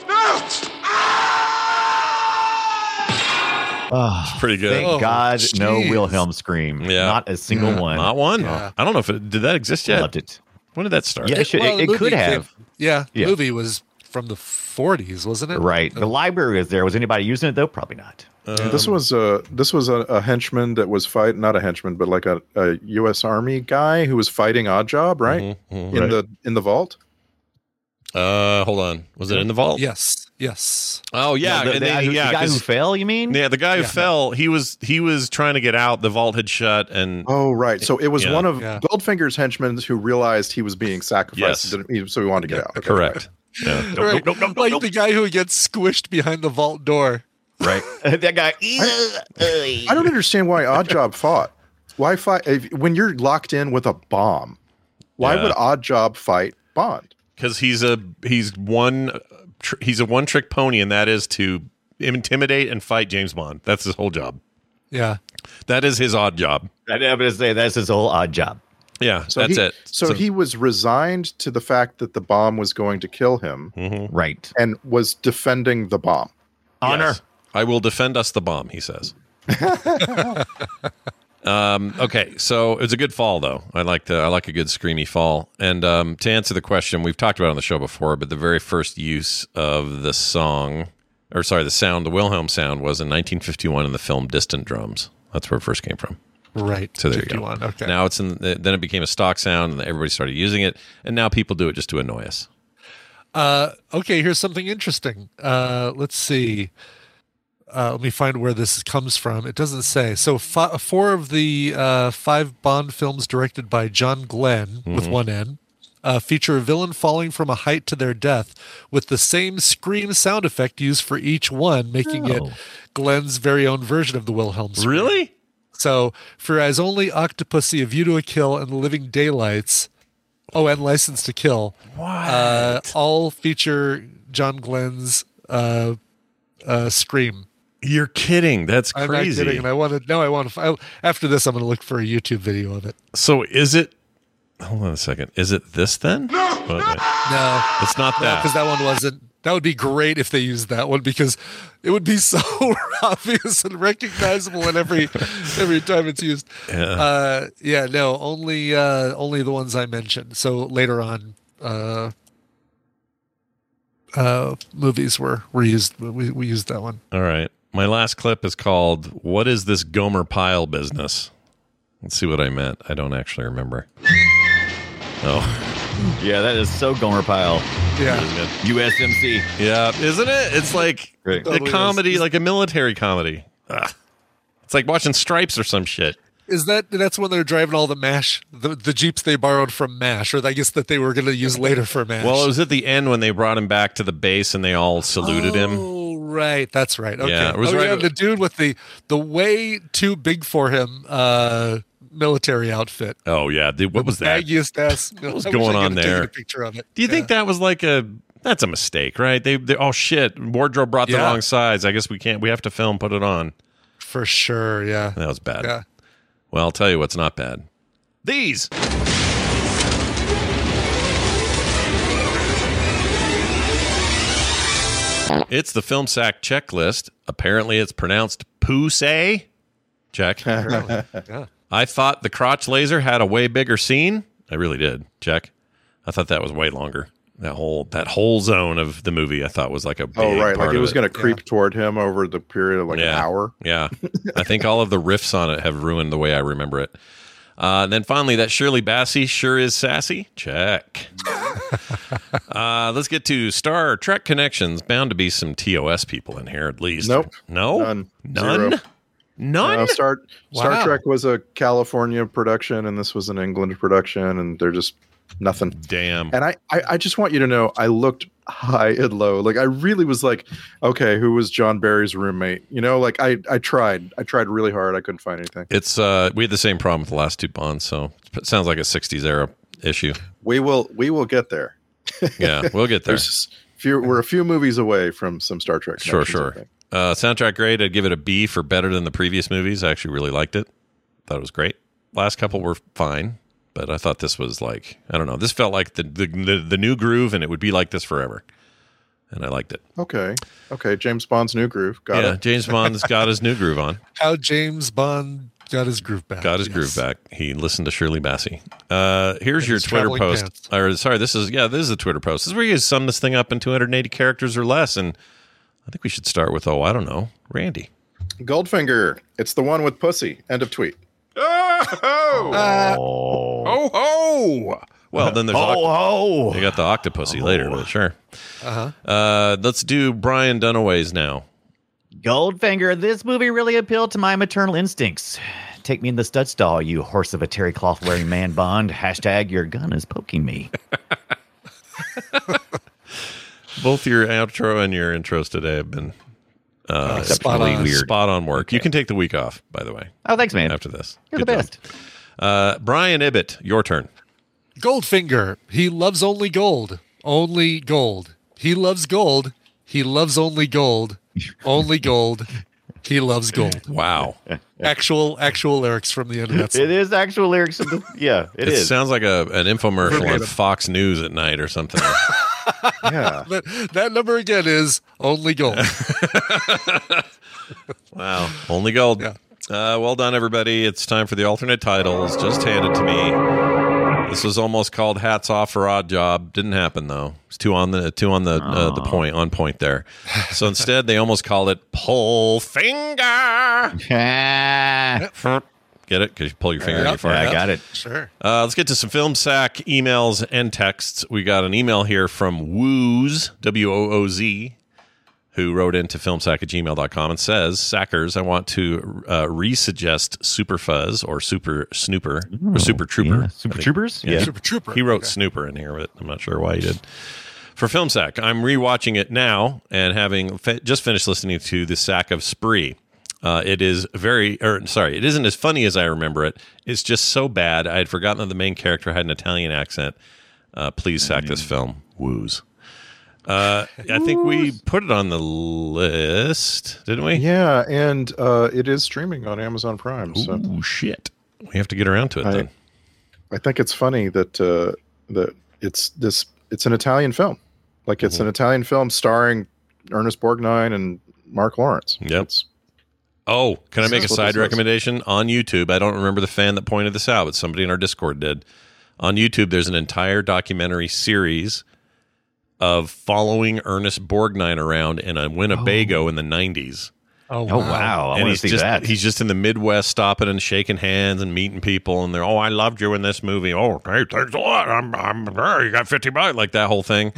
Oh, Pretty good. Thank Oh, God, no jeez. Wilhelm scream. Yeah. Not a single Yeah. one. Not one. Yeah. I don't know if it did that exist yet. Loved it. When did that start? Yeah, it, should, well, it, the it could movie have. came- yeah, the Yeah. movie was from the forties, wasn't it? Right. The library is there. Was anybody using it though? Probably not. Um, this was a this was a, a henchman that was fight not a henchman, but like a, a U S Army guy who was fighting Oddjob, right? Mhm, mhm. in Right. the in the vault. Uh, hold on. Was it in the vault? Yes. Yes. Oh yeah, No, the, and the they- guy who, yeah. the guy who 'cause- fell. You mean? yeah, the guy who Yeah. fell. He was he was trying to get out. The vault had shut, and Oh, right. So it was Yeah. one of Yeah. Goldfinger's henchmen who realized he was being sacrificed, Yes. didn't he? So he wanted to get out. Okay, correct. Yeah. Right. Like the guy who gets squished behind the vault door. Right. that guy. I don't understand why Oddjob fought. Why fight if, when you're locked in with a bomb? Why Yeah. would Oddjob fight Bond? Because he's a he's one tr- he's a one trick pony, and that is to intimidate and fight James Bond. That's his whole job. Yeah. That is his odd job. I'm going to say that's his whole odd job. Yeah, So that's he, it. So, he was resigned to the fact that the bomb was going to kill him, Mm-hmm. Right. and was defending the bomb. Honor. Yes. I will defend us the bomb, he says. Um, okay, so it was a good fall, though. I like the I like a good screamy fall. And um, to answer the question, we've talked about it on the show before, but the very first use of the song, or sorry, the sound, the Wilhelm sound, was in nineteen fifty-one in the film Distant Drums. That's where it first came from. Right. So there fifty-one, you go. Okay. Now it's in. Then it became a stock sound, and everybody started using it. And now people do it just to annoy us. Uh, okay, here's something interesting. Uh, let's see. Uh, let me find where this comes from. It doesn't say. So f- four of the uh, five Bond films directed by John Glenn, mm-hmm. with one N, uh, feature a villain falling from a height to their death with the same scream sound effect used for each one, making oh. it Glenn's very own version of the Wilhelm scream. Really? So for As Only, Octopussy, A View to a Kill, and The Living Daylights, oh, and License to Kill, what? Uh, all feature John Glenn's uh, uh, scream. You're kidding. That's crazy. I'm not kidding. And I want to, no, I want to, I, after this, I'm going to look for a YouTube video of it. So is it, hold on a second. Is it this then? No, oh, no, no. It's not that. Because that one wasn't, that would be great if they used that one because it would be so obvious and recognizable in every, every time it's used. Yeah. Uh, yeah, no, only, uh, only the ones I mentioned. So later on, uh, uh, movies were, were used, we, we used that one. All right. My last clip is called, What is this Gomer Pyle business? Let's see what I meant. I don't actually remember. Oh. Yeah, that is so Gomer Pyle. Yeah. U S M C. Yeah, isn't it? It's like right. a Totally comedy, is. like a military comedy. Ugh. It's like watching Stripes or some shit. Is that that's when they're driving all the MASH, the, the Jeeps they borrowed from MASH, or I guess that they were going to use later for MASH? Well, it was at the end when they brought him back to the base and they all saluted oh, him. Oh, right. That's right. Okay. Yeah, it was oh, right. yeah, the dude with the the way too big for him uh, military outfit. Oh, yeah. The, what the was that? Baggiest ass. What was I going wish I on could have there? taken a picture of it. Do you yeah. think that was like a... That's a mistake, right? They, they oh, shit. Wardrobe brought the Yeah. wrong size. I guess we can't... We have to film, put it on. For sure, yeah. That was bad. Yeah. Well, I'll tell you what's not bad. These. It's the Film Sack checklist. Apparently, it's pronounced Poo-say. Check. Yeah. I thought the crotch laser had a way bigger scene. I really did. Check. I thought that was way longer. That whole that whole zone of the movie, I thought was like a big oh right, part like it of was going to creep Yeah. toward him over the period of like yeah. an hour. Yeah, I think all of the riffs on it have ruined the way I remember it. Uh, and then finally, that Shirley Bassey sure is sassy. Check. uh, let's get to Star Trek Connections. Bound to be some T O S people in here at least. Nope. No. None. None. Zero. None. No, Star Star Wow. Trek was a California production, and this was an England production, and they're just nothing. Damn. And I, I, I just want you to know, I looked high and low. Like I really was like, okay, who was John Barry's roommate? You know, like I, I tried, I tried really hard. I couldn't find anything. It's uh, we had the same problem with the last two Bonds, so it sounds like a sixties era issue. We will, we will get there. Yeah, we'll get there. There's few, we're a few movies away from some Star Trek. Sure, connections, I sure. think. Uh, soundtrack great. I'd give it a B for better than the previous movies. I actually really liked it. Thought it was great. Last couple were fine, but I thought this was like, I don't know. This felt like the the, the, the new groove, and it would be like this forever. And I liked it. Okay. Okay. James Bond's new groove. Got yeah, it. James Bond's got his new groove on. How James Bond got his groove back. Got his yes. groove back. He listened to Shirley Bassey. Uh, here's And your his Twitter traveling post. pants. Or sorry, this is yeah, this is a Twitter post. This is where you sum this thing up in two hundred eighty characters or less. And I think we should start with oh, I don't know, Randy. Goldfinger. It's the one with pussy. End of tweet. Oh, Uh, oh, ho! Well, then there's Oh, oct- oh. you got the Octopussy later, but sure. uh-huh. Uh, let's do Brian Dunaway's now. Goldfinger, this movie really appealed to my maternal instincts. Take me in the stud stall, you horse of a terry cloth wearing man Bond. Hashtag your gun is poking me. Both your outro and your intros today have been uh, spot on. weird. spot on work. You can take the week off, by the way, Oh, thanks, man. after this. You're Good the job. best. Uh, Brian Ibbett, your turn. Goldfinger. He loves only gold. Only gold. He loves gold. He loves only gold. Only gold. He loves gold. Wow. Actual actual lyrics from the end of that song. It is actual lyrics. Of the, yeah, it It is. sounds like a an infomercial on Verbatim. Fox News at night or something. Yeah. That, that number again is only gold. Wow. Only gold. Yeah. Uh, well done, everybody. It's time for the alternate titles. Just handed to me. This was almost called Hats Off for Odd Job. Didn't happen, though. It's two on the two on the uh, the point on point there. So instead, they almost called it Pull Finger. Get it? Because you pull your finger. Yeah, you fart. I got it. Sure. Uh, let's get to some Film Sack emails and texts. We got an email here from Wooz, W O O Z, who wrote into filmsack at gmail dot com and says, Sackers, I want to uh, re-suggest Super Fuzz or Super Snooper Ooh, or Super Trooper. Yeah. Super Troopers? Yeah. Super Trooper. He wrote Okay. Snooper in here, but I'm not sure why he did. For Film Sack, I'm rewatching it now and having fi- just finished listening to The Sack of Spree. Uh, it is very, or sorry, it isn't as funny as I remember it. It's just so bad. I had forgotten that the main character had an Italian accent. Uh, please sack this film. Woos. Uh, I think we put it on the list, didn't we? Yeah, and uh, it is streaming on Amazon Prime. So. Ooh, shit. We have to get around to it I, then. I think it's funny that uh, that it's this. It's an Italian film. Like it's Mm-hmm. an Italian film starring Ernest Borgnine and Mark Lawrence. Yep. It's, Oh, can I make a That's what side this is. recommendation? On YouTube, I don't remember the fan that pointed this out, but somebody in our Discord did. On YouTube, there's an entire documentary series of following Ernest Borgnine around in a Winnebago in the nineties. Oh, Oh, wow. wow. I and want he's to see just that. he's just in the Midwest, stopping and shaking hands and meeting people, and they're, oh, I loved you in this movie. Oh, hey, thanks a lot. I'm, I'm, you got fifty bucks, like that whole thing.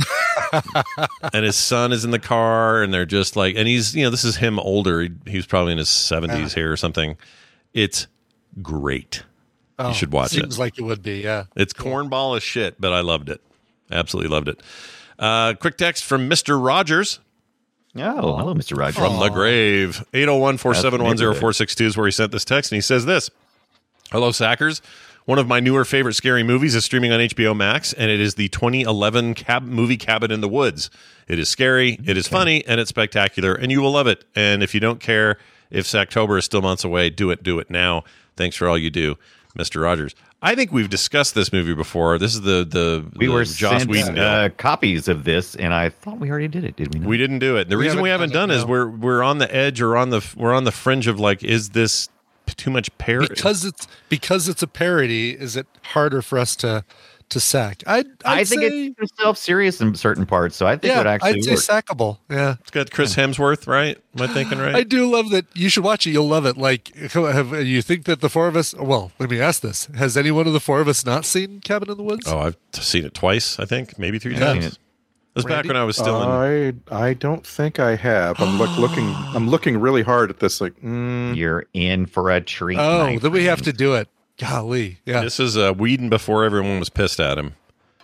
And his son is in the car, and they're just like, and he's, you know, this is him older. He, he was probably in his seventies here or something. It's great. Oh, you should watch it. Seems like it would be, yeah. It's cornball as shit, but I loved it. Absolutely loved it. Uh, quick text from Mister Rogers. Oh, hello, Mister Rogers. From the grave. eight oh one, four seven one, oh four six two is where he sent this text, and he says this. Hello, Sackers. One of my newer favorite scary movies is streaming on H B O Max, and it is the twenty eleven cab- movie Cabin in the Woods. It is scary, it is funny, and it's spectacular, and you will love it. And if you don't care if Sacktober is still months away, do it, do it now. Thanks for all you do, Mister Rogers. I think we've discussed this movie before. This is the the, We the were Joss sent Whedon deal. uh, copies of this, and I thought we already did it, did we not? We didn't do it. The We reason we haven't haven't done done it, is no. we're we're on the edge or on the we're on the fringe of like, is this too much parody? Because it's because it's a parody, is it harder for us to to sack? I'd, I'd I think say, it's self-serious in certain parts, so I think it yeah, would actually I'd say work. sackable. Yeah. It's got Chris Hemsworth, right? Am I thinking right? I do love that. You should watch it. You'll love it. Like, have you think that the four of us? Well, let me ask this: has any one of the four of us not seen Cabin in the Woods? Oh, I've seen it twice. I think maybe three Yeah. times. It was back Randy? when I was still in. I I don't think I have. I'm look, looking. I'm looking really hard at this. Like, mm, You're in for a treat. Oh, my then we have friend. to do it. Golly, yeah. This is uh, Whedon before everyone was pissed at him.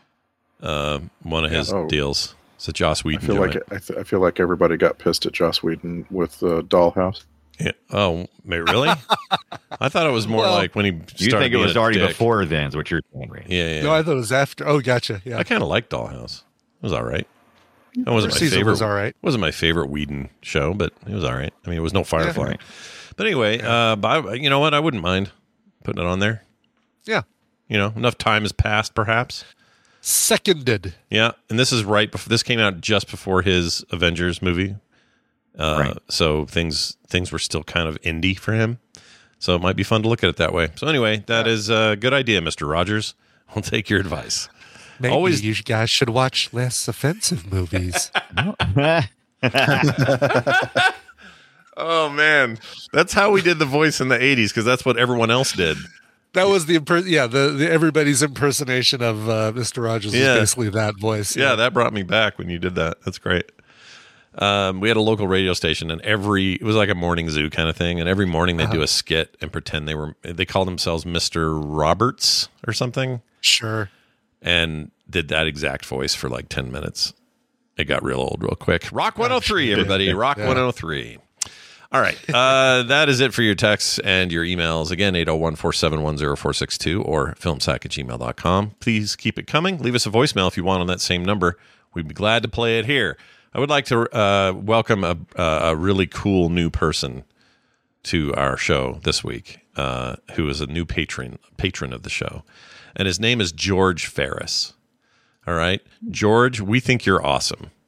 Uh, one of his Oh. deals. It's a Joss I Whedon feel like joint. I, th- I feel like everybody got pissed at Joss Whedon with uh, Dollhouse. Yeah. Oh, wait, really? I thought it was more Well, like when he started You think it being was a already dick. before then, is what you're saying, right? Yeah, yeah. No, I thought it was after. Oh, gotcha. Yeah. I kind of liked Dollhouse. It was all right. It wasn't First my season favorite. was all right. Wasn't my favorite Whedon show, but it was all right. I mean, it was no Firefly. right. But anyway, uh, but I, you know what? I wouldn't mind putting it on there. Yeah. You know, enough time has passed, perhaps. Seconded. Yeah, and this is right before this came out, just before his Avengers movie. Uh, Right. So things things were still kind of indie for him. So it might be fun to look at it that way. So anyway, that is a good idea, Mister Rogers. I'll take your advice. Maybe Always- you guys should watch less offensive movies. Oh man, that's how we did the voice in the eighties because that's what everyone else did. That was the imper- yeah the, the everybody's impersonation of uh, Mister Rogers Yeah. was basically that voice. Yeah, that brought me back when you did that. That's great. Um, we had a local radio station, and every it was like a morning zoo kind of thing. And every morning they would do a skit and pretend they were they called themselves Mister Roberts or something, Sure. and did that exact voice for like ten minutes. It got real old real quick. Rock one oh three, everybody. Rock Yeah. one oh three. All right. Uh, that is it for your texts and your emails. Again, eight oh one, four seven one, oh four six two or filmsack at gmail dot com. Please keep it coming. Leave us a voicemail if you want on that same number. We'd be glad to play it here. I would like to uh, welcome a, a really cool new person to our show this week, uh, who is a new patron patron of the show. And his name is George Ferris. All right. George, we think you're awesome.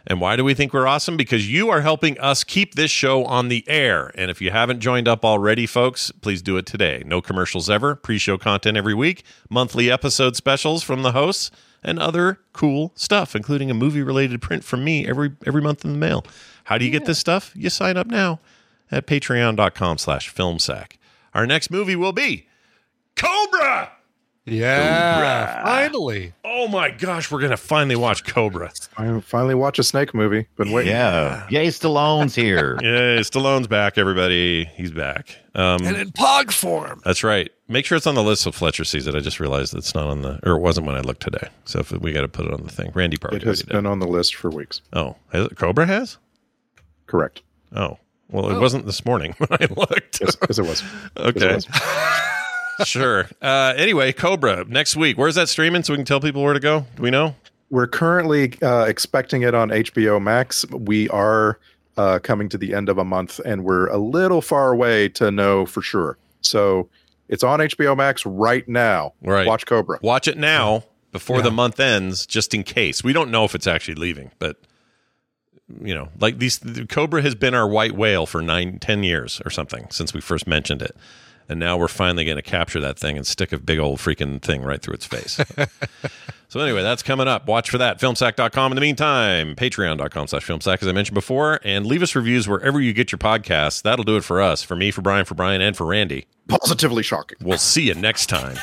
And why do we think we're awesome? Because you are helping us keep this show on the air. And if you haven't joined up already, folks, please do it today. No commercials ever, pre-show content every week, monthly episode specials from the hosts, and other cool stuff, including a movie-related print from me every every month in the mail. How do you yeah. get this stuff? You sign up now at patreon.com slash filmsack. Our next movie will be Cobra! Yeah, Cobra. Finally. Oh my gosh, we're going to finally watch Cobra. I finally watch a snake movie. Been waiting. Yeah. Yay, Stallone's here. Yay, Stallone's back, everybody. He's back. Um, and in pog form. That's right. Make sure it's on the list so Fletcher sees it. I just realized it's not on the, or it wasn't when I looked today. So if we got to put it on the thing. Randy probably It has been on the list for weeks. Oh, has it, Cobra has? Correct. Oh, well, it Oh. wasn't this morning when I looked. Yes, yes, it was. Okay. Yes, it was. Sure. Uh, anyway, Cobra next week. Where's that streaming so we can tell people where to go? Do we know? We're currently uh, expecting it on H B O Max. We are uh, coming to the end of a month, and we're a little far away to know for sure. So it's on H B O Max right now. Right. Watch Cobra. Watch it now before Yeah. the month ends, just in case. We don't know if it's actually leaving, but you know, like these, the Cobra has been our white whale for nine, ten years or something since we first mentioned it. And now we're finally going to capture that thing and stick a big old freaking thing right through its face. So anyway, that's coming up. Watch for that. filmsack dot com. In the meantime, patreon.com slash filmsack, as I mentioned before. And leave us reviews wherever you get your podcasts. That'll do it for us. For me, for Brian, for Brian, and for Randy. Positively shocking. We'll see you next time.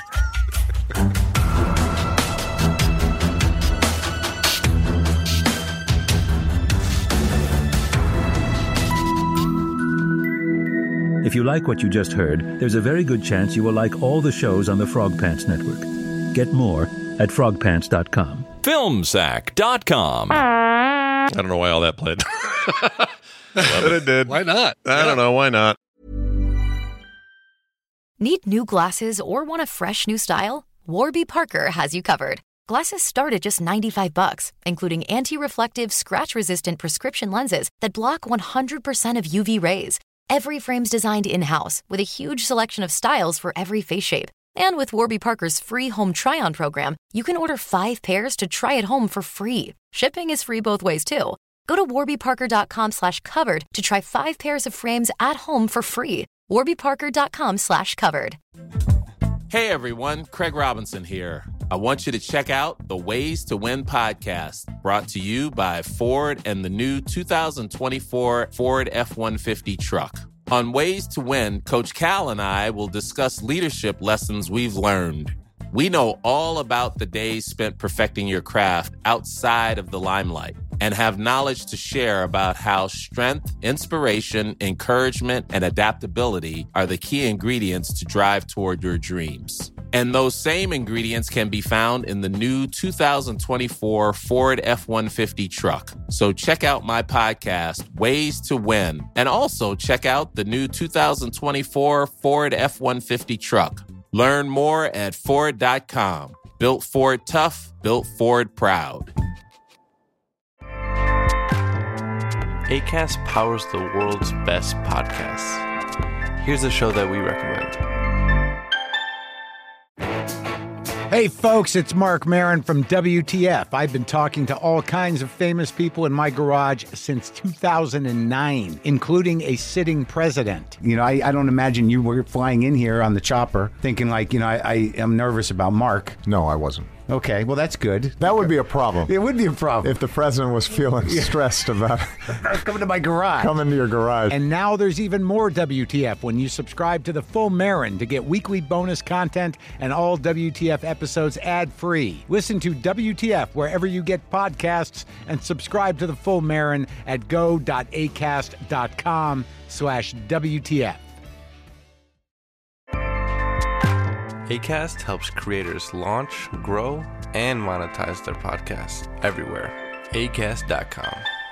If you like what you just heard, there's a very good chance you will like all the shows on the Frog Pants Network. Get more at frog pants dot com. filmsack dot com. I don't know why all that played. But it did. Why not? I Yeah. don't know. Why not? Need new glasses or want a fresh new style? Warby Parker has you covered. Glasses start at just ninety-five bucks, including anti-reflective, scratch-resistant prescription lenses that block one hundred percent of U V rays. Every frame's designed in-house with a huge selection of styles for every face shape. And with Warby Parker's free home try-on program, you can order five pairs to try at home for free. Shipping is free both ways, too. Go to warbyparker.com slash covered to try five pairs of frames at home for free. warbyparker.com slash covered. Hey everyone, Craig Robinson here. I want you to check out the Ways to Win podcast, brought to you by Ford and the new two thousand twenty-four Ford F one fifty truck. On Ways to Win, Coach Cal and I will discuss leadership lessons we've learned. We know all about the days spent perfecting your craft outside of the limelight and have knowledge to share about how strength, inspiration, encouragement, and adaptability are the key ingredients to drive toward your dreams. And those same ingredients can be found in the new two thousand twenty-four Ford F one fifty truck. So check out my podcast, Ways to Win, and also check out the new two thousand twenty-four Ford F one fifty truck. Learn more at Ford dot com. Built Ford tough, built Ford proud. Acast powers the world's best podcasts. Here's a show that we recommend. Hey folks, it's Mark Maron from W T F. I've been talking to all kinds of famous people in my garage since two thousand nine, including a sitting president. You know, I, I don't imagine you were flying in here on the chopper thinking like, you know, I, I am nervous about Mark. No, I wasn't. Okay, well, that's good. That would be a problem. It would be a problem. If the president was feeling Yeah. stressed about coming to my garage. coming to your garage. And now there's even more W T F when you subscribe to the Full Marin to get weekly bonus content and all W T F episodes ad-free. Listen to W T F wherever you get podcasts and subscribe to the Full Marin at go.acast.com slash WTF. Acast helps creators launch, grow, and monetize their podcasts everywhere. acast dot com.